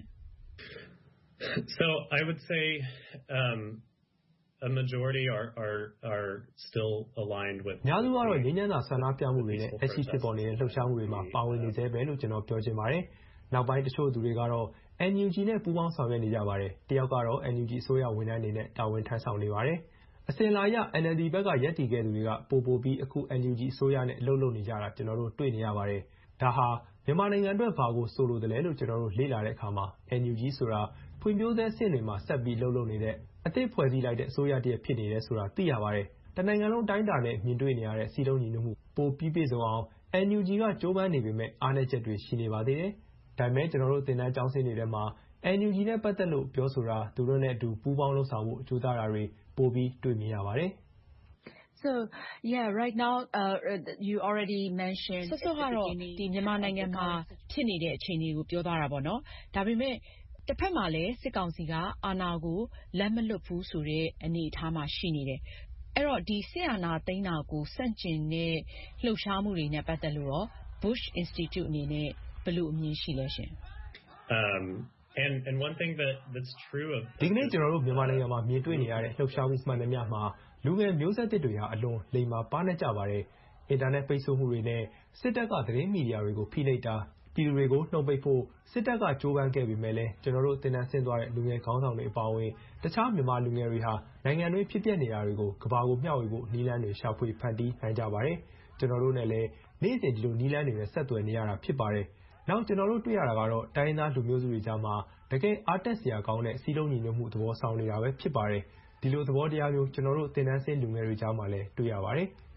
So I would say um a majority are are are still aligned with များစုကတော့ငြိမ်းချမ်းသာဆန္ဒပြမှုတွေနဲ့လက်ရှိဖြစ်ပေါ်နေတဲ့လှုပ်ရှားမှုတွေမှာပါဝင်နေသေးပဲလို့ကျွန်တော်ပြောချင်ပါတယ်။နောက်ပိုင်းတချို့သူတွေကတော့ N U G နဲ့ပူးပေါင်းဆောင်ရွက်နေကြပါတယ်။တယောက်ကတော့ N U G အစိုးရဝန်ထမ်းအနေနဲ့တာဝန်ထမ်းဆောင်နေပါတယ်။အစဉ်လာရ N L D ဘက်ကရပ်တည်ခဲ့သူတွေကပို့ပို့ပြီးအခု N U G အစိုးရနဲ့အလုပ်လုပ်နေကြတာကျွန်တော်တို့တွေ့နေရပါတယ်။ဒါဟာမြန်မာနိုင်ငံအတွက်ဘာကိုဆိုလိုတယ်လဲလို့ကျွန်တော်တို့လေ့လာတဲ့အခါမှာ N U G ဆိုတာဖွံ့ဖြိုးဆဲအဆင့်တွေမှာဆက်ပြီးလှုပ်လှုပ်နေတဲ့အသစ်ဖွဲ့စည်းလိုက်တဲ့အစိုးရတရက်ဖြစ်နေတယ်ဆိုတာသိရပါတယ်။တနိုင်ငံလုံးတိုင်းတာနဲ့မြင်တွေ့နေရတဲ့စီလုံးညီညွတ်မှုပိုပြီးပြည့်စုံအောင် N U G ကကြိုးပမ်းနေပေမဲ့အားနည်းချက်တွေရှိနေပါသေးတယ်။ဒါပေမဲ့ကျွန်တော်တို့သင်တန်းကျောင်းဆင်းနေတဲ့မှာ N U G နဲ့ပတ်သက်လို့ပြောဆိုတာသူတို့နဲ့အတူပူးပေါင်းလုပ်ဆောင်ဖို့ကြိုးစားတာတွေပိုပြီးတွေ့မြင်ရပါတယ်။ So yeah, right now uh, you already mentioned ဆော့ဆော့ကတော့ဒီမြန်မာနိုင်ငံမှာဖြစ်နေတဲ့အခြေအနေကိုပြောသွားတာပေါ့နော်။ဒါပေမဲ့တစ်ဖက်မှာလည်းစစ်ကောင်စီကအာဏာကိုလက်မလွတ်ဘူးဆိုတဲ့အနေအထားမှာရှိနေတယ်။အဲ့တော့ဒီစစ်အာဏာသိမ်းတာကိုစန့်ကျင်တဲ့လှုပ်ရှားမှုတွေနဲ့ပတ်သက်လို့တော့ Bush Institute အနေနဲ့ဘယ်လိုအမြင်ရှိလဲရှင် Um and and one thing that that's true of ဒီကနေ့ကျွန်တော်တို့မြန်မာနိုင်ငံမှာမြင်တွေ့နေရတဲ့လှုပ်ရှားမှုမှန်သမျှမှာလူငယ်မျိုးဆက်သစ်တွေဟာအလွန်လိမ္မာပါနေကြပါတယ်။အင်တာနက်ပိတ်ဆို့မှုတွေနဲ့စစ်တပ်ကသတင်းမီဒီယာတွေကိုဖိနှိပ်တာပြည်သူတွေကိုနှုတ်ပိတ်ဖို့စစ်တပ်ကကြိုးပမ်းခဲ့ပေမဲ့လည်းကျွန်တော်တို့တင်နန်းဆင်းသွားတဲ့လူငယ်ခေါင်းဆောင်တွေအပါအဝင်တခြားမြန်မာလူငယ်တွေဟာနိုင်ငံတွင်းဖြစ်ပျက်နေတာတွေကိုကဘာကိုမျှဝေဖို့နီးလန်းတွေရှာဖွေဖန်တီးနိုင်ကြပါတယ်။ကျွန်တော်တို့နဲ့လည်းနေ့စဉ်ဒီလိုနီးလန်းတွေနဲ့ဆက်သွယ်နေရတာဖြစ်ပါတယ်။နောက်ကျွန်တော်တို့တွေ့ရတာကတော့တိုင်းသားလူမျိုးစုတွေကြားမှာတကယ်အားတက်စရာကောင်းတဲ့စီးလုံးညီညွတ်မှုသဘောဆောင်နေတာပဲဖြစ်ပါတယ်။ဒီလိုသဘောတရားမျိုးကျွန်တော်တို့တင်နန်းဆင်းလူငယ်တွေကြားမှာလည်းတွေ့ရပါတယ်။သူ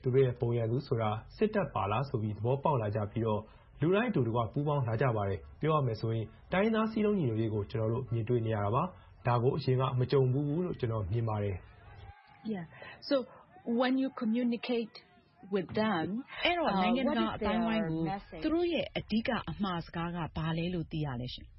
သူတို့ရဲ့ပုံရံသူဆိုတာစစ်တပ်ပါလားဆိုပြီးသဘောပေါက်လာကြပြီးတော့လူတိုင်းအတူတကွပူးပေါင်းလာကြပါတယ်ပြောရမယ်ဆိုရင်တိုင်းသားစည်းလုံးညီညွတ်ရေးကိုကျွန်တော်တို့မြင်တွေ့နေရတာပါဒါကိုအရင်ကမကြုံဘူးလို့ကျွန်တော်မြင်ပါတယ် Yeah so when you communicate with them အဲ့တော့နိုင်ငံတကာအတိုင်းဝိုင်းကိုသူတို့ရဲ့အဓိကအမှားစကားကဘာလဲလို့သိရလဲရှင်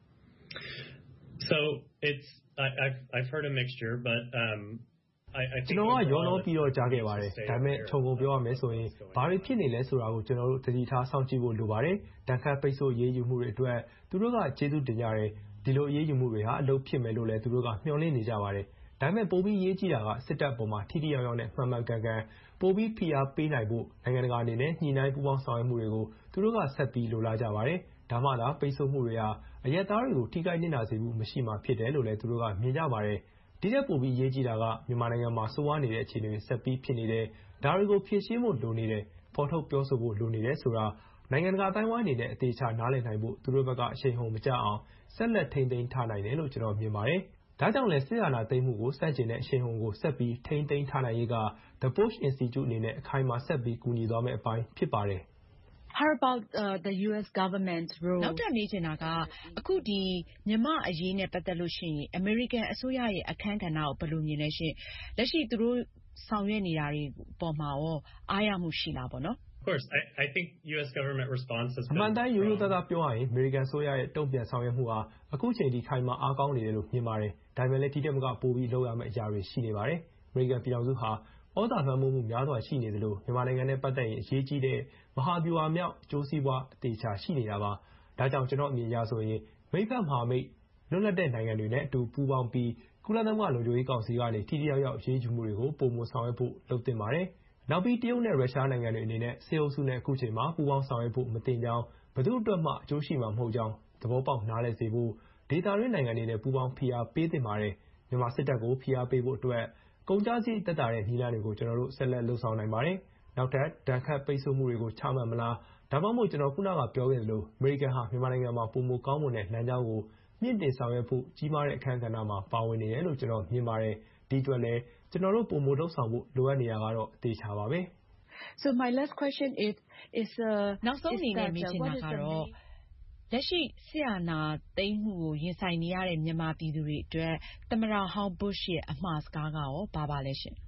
So it's I I've I've heard a mixture but um I I ကျွန်တော်ကရောနှောပြီးတော့ကြားခဲ့ပါတယ်ဒါပေမဲ့ခြုံငုံပြောရမယ်ဆိုရင်ဘာတွေဖြစ်နေလဲဆိုတာကိုကျွန်တော်တို့သတိထားစောင့်ကြည့်ဖို့လိုပါတယ်တန်ခတ်ပိတ်ဆို့ရေးယူမှုတွေအတွက်သူတို့ကကျေးဇူးတင်ကြတယ်ဒီလိုရေးယူမှုတွေဟာအလုပ်ဖြစ်မယ်လို့လည်းသူတို့ကမျှော်လင့်နေကြပါတယ်ဒါပေမဲ့ပိုပြီးရေးကြည့်တာကစစ်တပ်ပေါ်မှာထိထိရောက်ရောက်နဲ့မှန်မှန်ကန်ကန်ပိုပြီးဖိအားပေးနိုင်ဖို့နိုင်ငံတကာအနေနဲ့ညှိနှိုင်းပူးပေါင်းဆောင်ရွက်မှုတွေကိုသူတို့ကဆက်ပြီးလိုလားကြပါတယ်ဒါမှသာပိတ်ဆို့မှုတွေဟာအရက်သားတွေကိုထိခိုက်နေတာစေမှုမရှိမှဖြစ်တယ်လို့လည်းသူတို့ကမြင်ကြပါတယ်ဒီတဲ့ပိုပြီးရေးကြည့်တာကမြန်မာနိုင်ငံမှာစိုးဝါးနေတဲ့အခြေအနေတွေဆက်ပြီးဖြစ်နေတယ်ဒါတွေကိုဖြေရှင်းဖို့လိုနေတယ်ဖော်ထုတ်ပြောဆိုဖို့လိုနေတယ်ဆိုတာနိုင်ငံတကာအတိုင်းအဝိုင်းအနေနဲ့အသေးချာနားလည်နိုင်ဖို့သူတို့ဘက်ကအရှိန်ဟုန်မကျအောင်ဆက်လက်ထိန်းသိမ်းထားနိုင်တယ်လို့ကျွန်တော်မြင်ပါတယ်ဒါကြောင့်လဲစစ်အာဏာသိမ်းမှုကိုစတင်တဲ့အရှိန်ဟုန်ကိုဆက်ပြီးထိန်းသိမ်းထားနိုင်ရေးက The Bush Institute အနေနဲ့အခိုင်အမာဆက်ပြီးကူညီသွားမယ့်အပိုင်းဖြစ်ပါတယ် How about uh, the U S government's role နောက်တက်မေးချင်တာကအခုဒီမြန်မာအရေးနဲ့ပတ်သက်လို့ရှိရင် American အစိုးရရဲ့အခမ်းကဏ္ဍကိုဘယ်လိုမြင်လဲရှင်လက်ရှိသူတို့ဆောင်ရွက်နေတာတွေပေါ်မှာရောအားရမှုရှိလားပေါ့နော် Of course I I think U S government response has been အမှန်တမ်းရိုးရိုးသားသားပြောရရင် American ဆိုရရဲ့တုံ့ပြန်ဆောင်ရွက်မှုဟာအခုချိန်ထိခိုင်မာအားကောင်းနေတယ်လို့မြင်ပါတယ်ဒါပေမဲ့လည်းဒီတက်မကပိုပြီးလုပ်ရမယ့်အရာတွေရှိနေပါတယ် American ပြည်ထောင်စုဟာဩဇာလွှမ်းမိုးမှုများစွာရှိနေသလိုမြန်မာနိုင်ငံနဲ့ပတ်သက်ရင်အရေးကြီးတဲ့မဟာဗျူဟာမြောက်အကျိုးစီးပွားအသေးချာရှိနေတာပါဒါကြောင့်ကျွန်တော်အမြင်အရဆိုရင်မိဖက်မဟာမိတ်လွတ်လပ်တဲ့နိုင်ငံတွေနဲ့အတူပူးပေါင်းပြီးကုလသမဂ္ဂလုံခြုံရေးကောင်စီကနေထိထိရောက်ရောက်အရေးယူမှုတွေကိုပုံမှန်ဆောင်ရွက်ဖို့လုပ်သင့်ပါတယ်နောက်ပြီးတရုတ်နဲ့ရုရှားနိုင်ငံတွေအနေနဲ့စေအုပ်စုနဲ့အခုချိန်မှာပူးပေါင်းဆောင်ရွက်ဖို့မတင်ကြောင်းဘယ်သူအတွက်မှအကျိုးရှိမှာမဟုတ်ကြောင်းသဘောပေါက်နားလည်စေဖို့ဒေသတွင်းနိုင်ငံတွေနဲ့ပူးပေါင်းဖိအားပေးသင့်ပါတယ်မြန်မာစစ်တပ်ကိုဖိအားပေးဖို့အတွက်ကုန်ကျစရိတ်သက်သာတဲ့နည်းလမ်းတွေကိုကျွန်တော်တို့ဆက်လက်လှုပ်ဆောင်နိုင်ပါတယ်နောက်ထပ်ဒဏ်ခတ်ပိတ်ဆို့မှုတွေကိုချမှတ်မလားဒါမှမဟုတ်ကျွန်တော်ခုနကပြောခဲ့သလိုအမေရိကန်ဟာမြန်မာနိုင်ငံမှာပုံမကောင်းမွန်တဲ့လမ်းကြောင်းကိုမြင့်တင်ဆောင်ရွက်ဖို့ကြီးမားတဲ့အခမ်းအနားမှာပါဝင်နေတယ်လို့ကျွန်တော်မြင်ပါတယ်ဒီအတွက်လည်းကျွန်တော်တို့ပုံမလှုပ်ဆောင်ဖို့လိုအပ်နေတာကတော့အသေးချာပါပဲ So my last question is is uh နောက်ဆုံးအနေနဲ့မေးချင်တာကတော့လက်ရှိဆရာနာသိမ်းမှုကိုရင်ဆိုင်နေရတဲ့မြန်မာပြည်သူတွေအတွက်သမ္မတဟောင်း Bush ရဲ့အမှားစကားကရောဘာပါလဲရှင်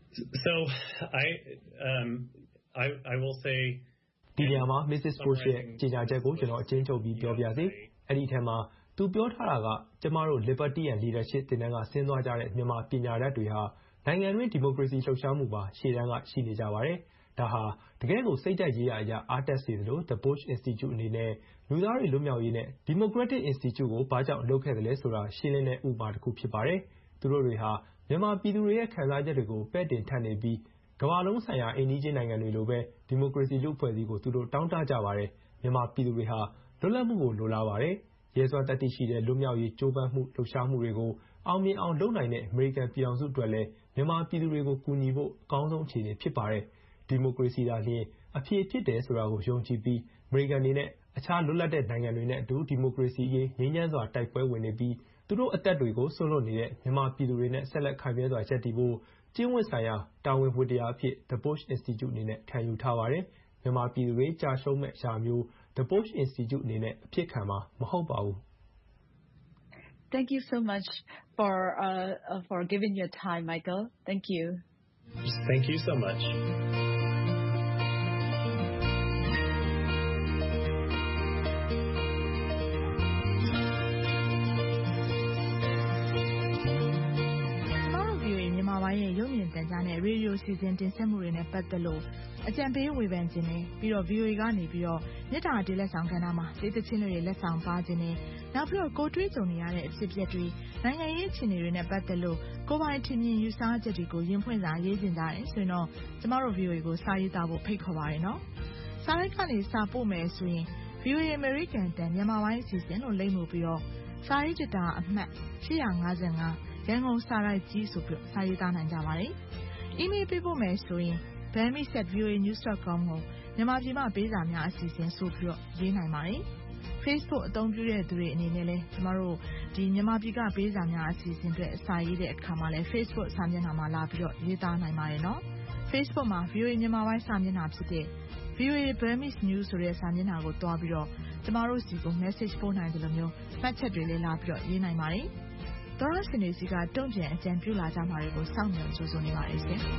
So I um I I will say ဒီနေရာမှာ Missus Bush ရဲ့ကြေညာချက်ကိုကျွန်တော်အကျဉ်းချုပ်ပြီးပြောပြစီအဲ့ဒီထဲမှာသူပြောထားတာကကျမတို့ Liberty and Leadership တင်တန်းကဆင်းသွားကြတဲ့မြန်မာပညာတတ်တွေဟာနိုင်ငံတွင်းဒီမိုကရေစီလှုပ်ရှားမှုပါရှေ့တန်းကရှိနေကြပါတယ်ဒါဟာတကယ်ကိုစိတ်ဓာတ်ရေးရာအရာအားတက်စေသလို The Bush Institute အနေနဲ့လူသားတွေလွတ်မြောက်ရေးနဲ့ Democratic Institute ကိုဘာကြောင့်လုပ်ခဲ့တယ်လဲဆိုတာရှင်းလင်းတဲ့ဥပမာတစ်ခုဖြစ်ပါတယ်သူတို့တွေဟာမြန်မာပြည်သူတွေရဲ့ခံစားချက်တွေကိုပဲ့တင်ထပ်နေပြီးကမ္ဘာလုံးဆိုင်ရာအိမ်နီးချင်းနိုင်ငံတွေလိုပဲဒီမိုကရေစီလူ့အဖွဲ့အစည်းကိုသူတို့တောင်းတကြပါတယ်မြန်မာပြည်သူတွေဟာလွတ်လပ်မှုကိုလိုလားပါတယ်ရဲစွမ်းတတ်သိရှိတဲ့လွတ်မြောက်ရေးကြိုးပမ်းမှုလှုပ်ရှားမှုတွေကိုအောင်မြင်အောင်လုပ်နိုင်တဲ့အမေရိကန်ပြည်ထောင်စုအတွက်လည်းမြန်မာပြည်သူတွေကိုကူညီဖို့အကောင်းဆုံးအခြေအနေဖြစ်ပါတယ်ဒီမိုကရေစီသာလျှင်အဖြေဖြစ်တယ်ဆိုတာကိုယုံကြည်ပြီးအမေရိကန်အနေနဲ့အခြားလွတ်လပ်တဲ့နိုင်ငံတွေနဲ့အတူဒီမိုကရေစီရေးငြိမ်းချမ်းစွာတိုက်ပွဲဝင်နေပြီးသူတို့အသက်တွေကိုဆွလွတ်နေတဲ့မြန်မာပြည်သူတွေနဲ့ဆက်လက်ခိုင်မြဲစွာရပ်တည်ဖို့ကျင့်ဝတ်ဆိုင်ရာတာဝန်ဝတ္တရားအဖြစ် The Bush Institute အနေနဲ့ခံယူထားပါတယ်မြန်မာပြည်သူတွေကြာရှုံးမဲ့အရာမျိုး The Bush Institute အနေနဲ့အဖြစ်ခံမှာမဟုတ်ပါဘူး Thank you so much for uh for giving your time Michael Thank you Thank you so much ရဲ့ရုပ်မြင်သံကြားနဲ့ရေဒီယိုစီစဉ်တင်ဆက်မှုတွေနဲ့ပတ်သက်လို့အကြံပေးဝေဖန်ခြင်းနဲ့ပြီးတော့ ဗီအိုအေ ကနေပြီးတော့မြစ်တာအတေးလက်ဆောင်ကဏ္ဍမှာဒေသချင်းတွေလက်ဆောင်ပါခြင်းနဲ့နောက်ပြီးတော့ကိုတွေးကြုံနေရတဲ့အဖြစ်အပျက်တွေနိုင်ငံရေးအခြေအနေတွေနဲ့ပတ်သက်လို့ကိုပိုင်ထင်မြင်ယူဆချက်တွေကိုရင်ဖွင့်စာရေးတင်ကြတယ်ဆိုရင်တော့ကျမတို့ ဗီအိုအေ ကိုစာရေးသားဖို့ဖိတ်ခေါ်ပါရနော်စာရိုက်ကနေစာပို့မယ်ဆိုရင် ဗီအိုအေ American တန်မြန်မာပိုင်းအစီအစဉ်လို့လိမ့်မှုပြီးတော့စာရေးကြတာအမှတ်ရှစ်၅၅ရန်ကုန်စာရိုက်ကြီးဆိုပြီးစာရေးသားနိုင်ကြပါတယ်။ email ပေးဖို့မယ်ဆိုရင် bami at v o a news dot com ကိုမြန်မာပြည်မှာပေးစာများအစီအစဉ်ဆိုပြီးတော့ရေးနိုင်ပါတယ်။ Facebook အသုံးပြုတဲ့သူတွေအနေနဲ့လည်းကျမတို့ဒီမြန်မာပြည်ကပေးစာများအစီအစဉ်တွေစာရေးတဲ့အခါမှာလည်း Facebook စာမျက်နှာမှာလာပြီးတော့ရေးသားနိုင်ပါတယ်နော်။ Facebook မှာ ဗီအိုအေ မြန်မာပိုင်းစာမျက်နှာဖြစ်တဲ့ ဗီအိုအေ Burmese News ဆိုတဲ့စာမျက်နှာကိုတွားပြီးတော့ကျမတို့စီကို message ပို့နိုင်တယ်လို့မျိုးမှတ်ချက်တွေလည်းလာပြီးတော့ရေးနိုင်ပါတယ်။သောရရှင်တွေစီကတုံ့ပြန်အကြံပြုလာကြမှာတွေကိုစောင့်မျှော်ကြိုဆိုနေပါတယ်ရှင်။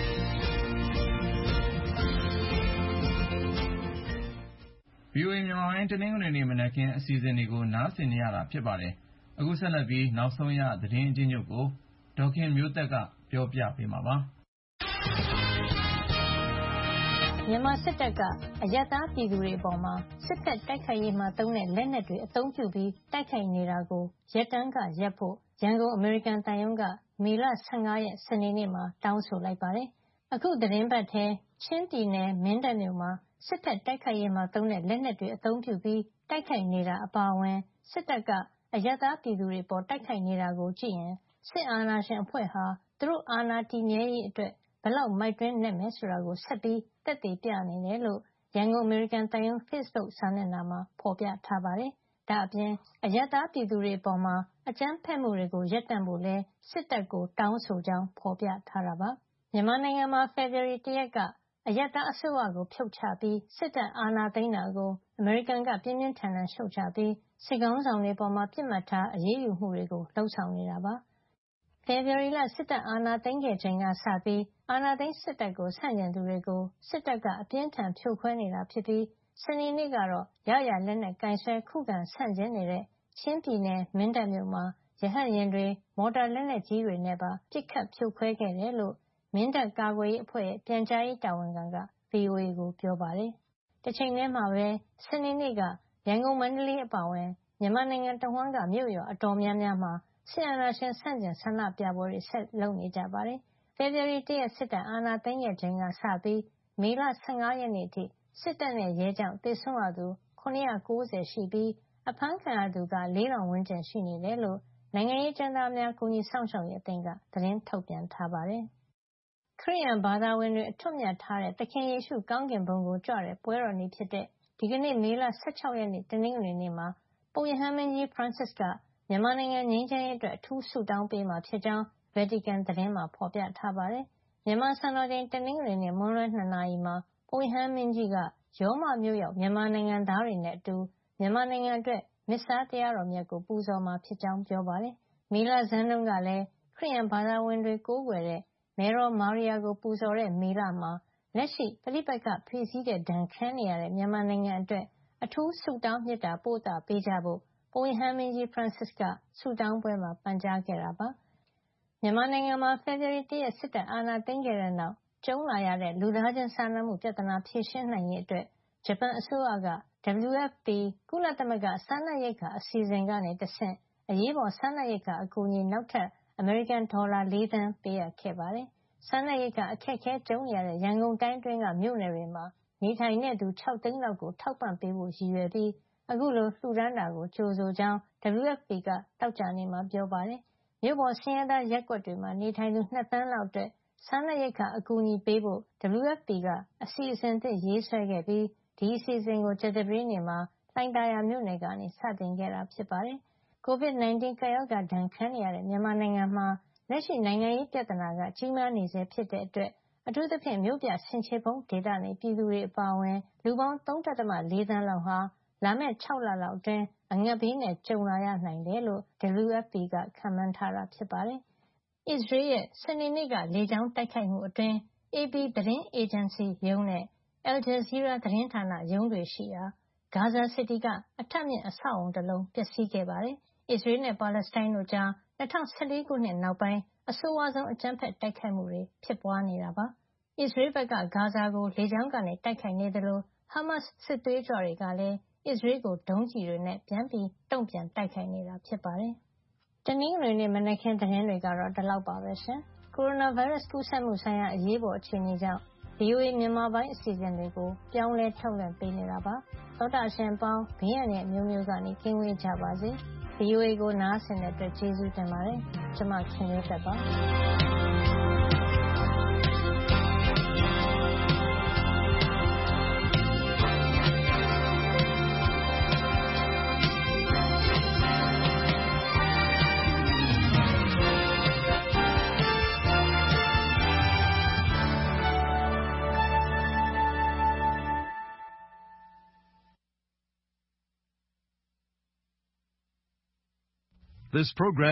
ဗီအိုအေ မြန်မာပိုင်းတနင်္ဂနွေနေ့မနက်ခင်းအစီအစဉ်တွေကိုနားဆင်နေရတာဖြစ်ပါတယ်။အခုဆက်လက်ပြီးနောက်ဆုံးရသတင်းအကျဉ်းချုပ်ကိုဒေါခင်မျိုးသက်ကပြောပြပေးမှာပါ။မြန်မာစစ်တပ်ကအရပ်သားပြည်သူတွေအပေါ်မှာစစ်တပ်တိုက်ခိုက်ရေးမှာသုံးတဲ့လက်နက်တွေအသုံးပြုပြီးတိုက်ခိုက်နေတာကိုရပ်တန်းကရပ်ဖို့ရန်ကုန်အမေရိကန်သံရုံးကမေလဆယ့်ငါးရက်စနေနေ့မှာတောင်းဆိုလိုက်ပါတယ်။အခုသတင်းပတ်ထဲချင်းပြည်နယ်မင်းတပ်မြို့မှာစစ်တပ်တိုက်ခိုက်ရေးမှာသုံးတဲ့လက်နက်တွေအသုံးပြုပြီးတိုက်ခိုက်နေတာအပါအဝင်စစ်တပ်ကအရပ်သားပြည်သူတွေပေါ်တိုက်ခိုက်နေတာကိုကြည့်ရင်စစ်အာဏာရှင်အဖွဲ့ဟာသူတို့အာဏာတည်မြဲရေးအတွက်ဘယ်လောက်မိုက်တွင်းနဲ့မယ်ဆိုတာကိုဆက်ပြီးသက်သေပြနေတယ်လို့ရန်ကုန်အမေရိကန်သံရုံး Facebook စာမျက်နှာမှာဖော်ပြထားပါတယ်။ဒါ့အပြင်အရပ်သားပြည်သူတွေအပေါ်မှာအကြမ်းဖက်မှုတွေကိုရပ်တန့်ဖို့လဲစစ်တပ်ကိုတောင်းဆိုကြောင်းဖော်ပြထားတာပါ။မြန်မာနိုင်ငံမှာဖေဖော်ဝါရီလတစ်ရက်ကအရပ်သားအစိုးရကိုဖြုတ်ချပြီးစစ်တပ်အာဏာသိမ်းတာကိုအမေရိကန်ကပြင်းပြင်းထန်ထန်ရှုတ်ချပြီးစစ်ကောင်ဆောင်တွေပေါ်မှာပြစ်မှတ်ထားအရေးယူမှုတွေကိုလှုံ့ဆော်နေတာပါ။ဖေဖော်ဝါရီလစစ်တပ်အာဏာသိမ်းခဲ့ချိန်ကစပြီးအာဏာသိမ်းစစ်တပ်ကိုဆန့်ကျင်သူတွေကိုစစ်တပ်ကအပြင်းထန်ဖြိုခွဲနေတာဖြစ်ပြီးစနေနေ့ကတော့ရရလက်နက်ကင်ဆယ်ခုခံဆန့်ကျင်နေတဲ့ချင်းပြည်နယ်မင်းတပ်မြို့မှာရဟတ်ယာဉ်တွေမော်တာလက်နက်ကြီးတွေနဲ့ပါပစ်ခတ်ဖြိုခွဲခဲ့တယ်လို့မင်းတပ်ကာကွယ်ရေးအဖွဲ့ရဲ့ပြန်ကြားရေးတာဝန်ခံက ဗွီအိုအေ ကိုပြောပါတယ်။တစ်ချိန်တည်းမှာပဲစနေနေ့ကရန်ကုန်မန္တလေးအပါအဝင်မြန်မာနိုင်ငံတဝန်းကမြို့ရွာအတော်များများမှာစစ်အာဏာရှင်ဆန့်ကျင်ဆန္ဒပြပွဲတွေဆက်လုပ်နေကြပါတယ်။ဖေဖော်ဝါရီတစ်ရက်စစ်တပ်အာဏာသိမ်းခဲ့ချိန်ကစပြီးမေလဆယ့်ငါးရက်နေ့ထိစစ်တပ်နဲ့ရဲကြောင့်သေဆုံးရသူခုနှစ်ရာကိုးဆယ်ရှိပြီးအဖမ်းခံရသူကလေးထောင်ဝန်းကျင်ရှိနေတယ်လို့နိုင်ငံရေးကျဉ်းသားများကူညီစောင့်ရှောက်ရေးအသင်းကသတင်းထုတ်ပြန်ထားပါတယ်။ခရစ်ယာန်ဘာသာဝင်တွေအထွတ်မြတ်ထားတဲ့သခင်ယေရှုကောင်းကင်ဘုံကိုကြွတဲ့ပွဲတော်နေ့ဖြစ်တဲ့ဒီကနေ့မေလဆယ့်ခြောက်ရက်နေ့တနင်္ဂနွေနေ့မှာပုပ်ရဟန်းမင်းကြီး Francis ကမြန်မာနိုင်ငံငြိမ်းချမ်းရေးအတွက်အထူးဆုတောင်းပေးမှာဖြစ်ကြောင်း Vatican သတင်းမှာဖော်ပြထားပါတယ်။မြန်မာစံတော်ချိန်တနင်္ဂနွေနေ့မွန်းလွဲနှစ်နာရီမှာပုပ်ရဟန်းမင်းကြီးကရောမမြို့ရောက်မြန်မာနိုင်ငံသားတွေနဲ့အတူမြန်မာနိုင်ငံအတွက်မစ္စားတရားတော်မြတ်ကိုပူဇော်မှာဖြစ်ကြောင်းပြောပါတယ်။မေလဆန်းတုန်းကလည်းခရစ်ယာန်ဘာသာဝင်တွေကိုးကွယ်တဲ့မေတော်မာရီယာကိုပူဇော်တဲ့မေလမှာလက်ရှိပဋိပက္ခဖိစီးတဲ့ဒဏ်ခံနေရတဲ့မြန်မာနိုင်ငံအတွက်အထူးဆုတောင်းမေတ္တာပို့သပေးကြဖို့ပုပ်ရဟန်းမင်းကြီး Francis ကဆုတောင်းပွဲမှာပန်ကြားခဲ့တာပါ။မြန်မာနိုင်ငံမှာဖေဖော်ဝါရီတစ်ရက်စစ်တပ်အာဏာသိမ်းခဲ့တဲ့နောက်ကျုံလာရတဲ့လူသားချင်းစာနာမှုပြဿနာဖြေရှင်းနိုင်ရေးအတွက်ဂျပန်အစိုးရက ဒဗလျူ အက်ဖ် ပီ ကုလသမဂ္ဂစားနပ်ရိက္ခာအစီအစဉ်ကနေတဆင့်အရေးပေါ်စားနပ်ရိက္ခာအကူအညီနောက်ထပ်အမေရိကန်ဒေါ်လာလေးသန်းပေးအပ်ခဲ့ပါတယ်။စားနပ်ရိက္ခာအခက်အခဲကြုံနေရတဲ့ရန်ကုန်တိုင်းတွင်းကမြို့နယ်တွေမှာနေထိုင်တဲ့သူခြောက်သိန်းလောက်ကိုထောက်ပံ့ပေးဖို့ရည်ရွယ်ပြီးအခုလိုလှူဒါန်းတာကိုကြိုဆိုကြောင်း ဒဗလျူ အက်ဖ် ပီ ကသောကြာနေ့မှာပြောပါတယ်။မြို့ပေါ်ဆင်းရဲသားရပ်ကွက်တွေမှာနေထိုင်သူနှစ်သန်းလောက်အတွက်စားနပ်ရိက္ခာအကူအညီပေးဖို့ ဒဗလျူ အက်ဖ် ပီ ကအစီအစဉ်သစ်ရေးဆွဲခဲ့ပြီးဒီအစီအစဉ်ကိုကြာသပတေးနေ့မှာလှိုင်သာယာမြို့နယ်ကနေစတင်ခဲ့တာဖြစ်ပါတယ်။ ကိုဗစ် ၁၉ ကပ်ရောဂါဒဏ်ခံနေရတဲ့မြန်မာနိုင်ငံမှာလက်ရှိနိုင်ငံရေးပြဿနာကကြီးမားနေဆဲဖြစ်တဲ့အတွက်အထူးသဖြင့်မြို့ပြဆင်ခြေဖုံးဒေသနေပြည်သူတွေအပါအဝင်လူပေါင်း သုံး ဒသမ လေး သန်းလောက်ဟာလာမယ့်ခြောက်လလောက်အတွင်းအငတ်ဘေးနဲ့ကြုံလာရနိုင်တယ်လို့ ဒဗလျူ အက်ဖ် ပီ ကခန့်မှန်းထားတာဖြစ်ပါတယ်။အစ္စရေးရဲ့စနေနေ့ကလေကြောင်းတိုက်ခိုက်မှုအတွင်း အေပီ သတင်းအေဂျင်စီရုံးနဲ့အယ်လ်ဂျဇီးရားသတင်းဌာနရုံးတွေရှိရာဂါဇာစီတီကအထပ်မြင့်အဆောက်အအုံတလုံးပျက်စီးခဲ့ပါတယ်။အစ္စရေးနဲ့ပါလက်စတိုင်းတို့ကြား၂၀၁၄ခုနှစ်နောက်ပိုင်းအဆိုးဝါးဆုံးအကြမ်းဖက်တိုက်ခိုက်မှုတွေဖြစ်ပွားနေတာပါ။အစ္စရေးဘက်ကဂါဇာကိုလေကြောင်းကနေတိုက်ခိုက်နေသလိုဟာမတ်စ်စစ်သွေးကြွတွေကလည်းအစ္စရေးကိုဒုံးကျည်တွေနဲ့ပြန်ပြီးတုံ့ပြန်တိုက်ခိုက်နေတာဖြစ်ပါတယ်။တနင်္ဂနွေနေ့မနက်ခင်းသတင်းတွေကတော့ဒီလောက်ပါပဲရှင်။ကိုရိုနာဗိုင်းရပ်စ်ကူးစက်မှုဆိုင်ရာအရေးပေါ်အခြေအနေကြောင့်ဗီအိုအေမြန်မာပိုင်းအစီအစဉ်တွေကိုပြောင်းလဲထုတ်လွှင့်ပေးနေတာပါ။သောတာရှင်ပေါင်းဘေးရန်ရဲ့မျိုးမျိုးကနေကင်းဝေးကြပါစေ။ ဗီအိုအေကိုနားဆင်တဲ့အတွက်ကျေးဇူးတင်ပါတယ်။ကျွန်မခင်လေးသက်ပါ။ This program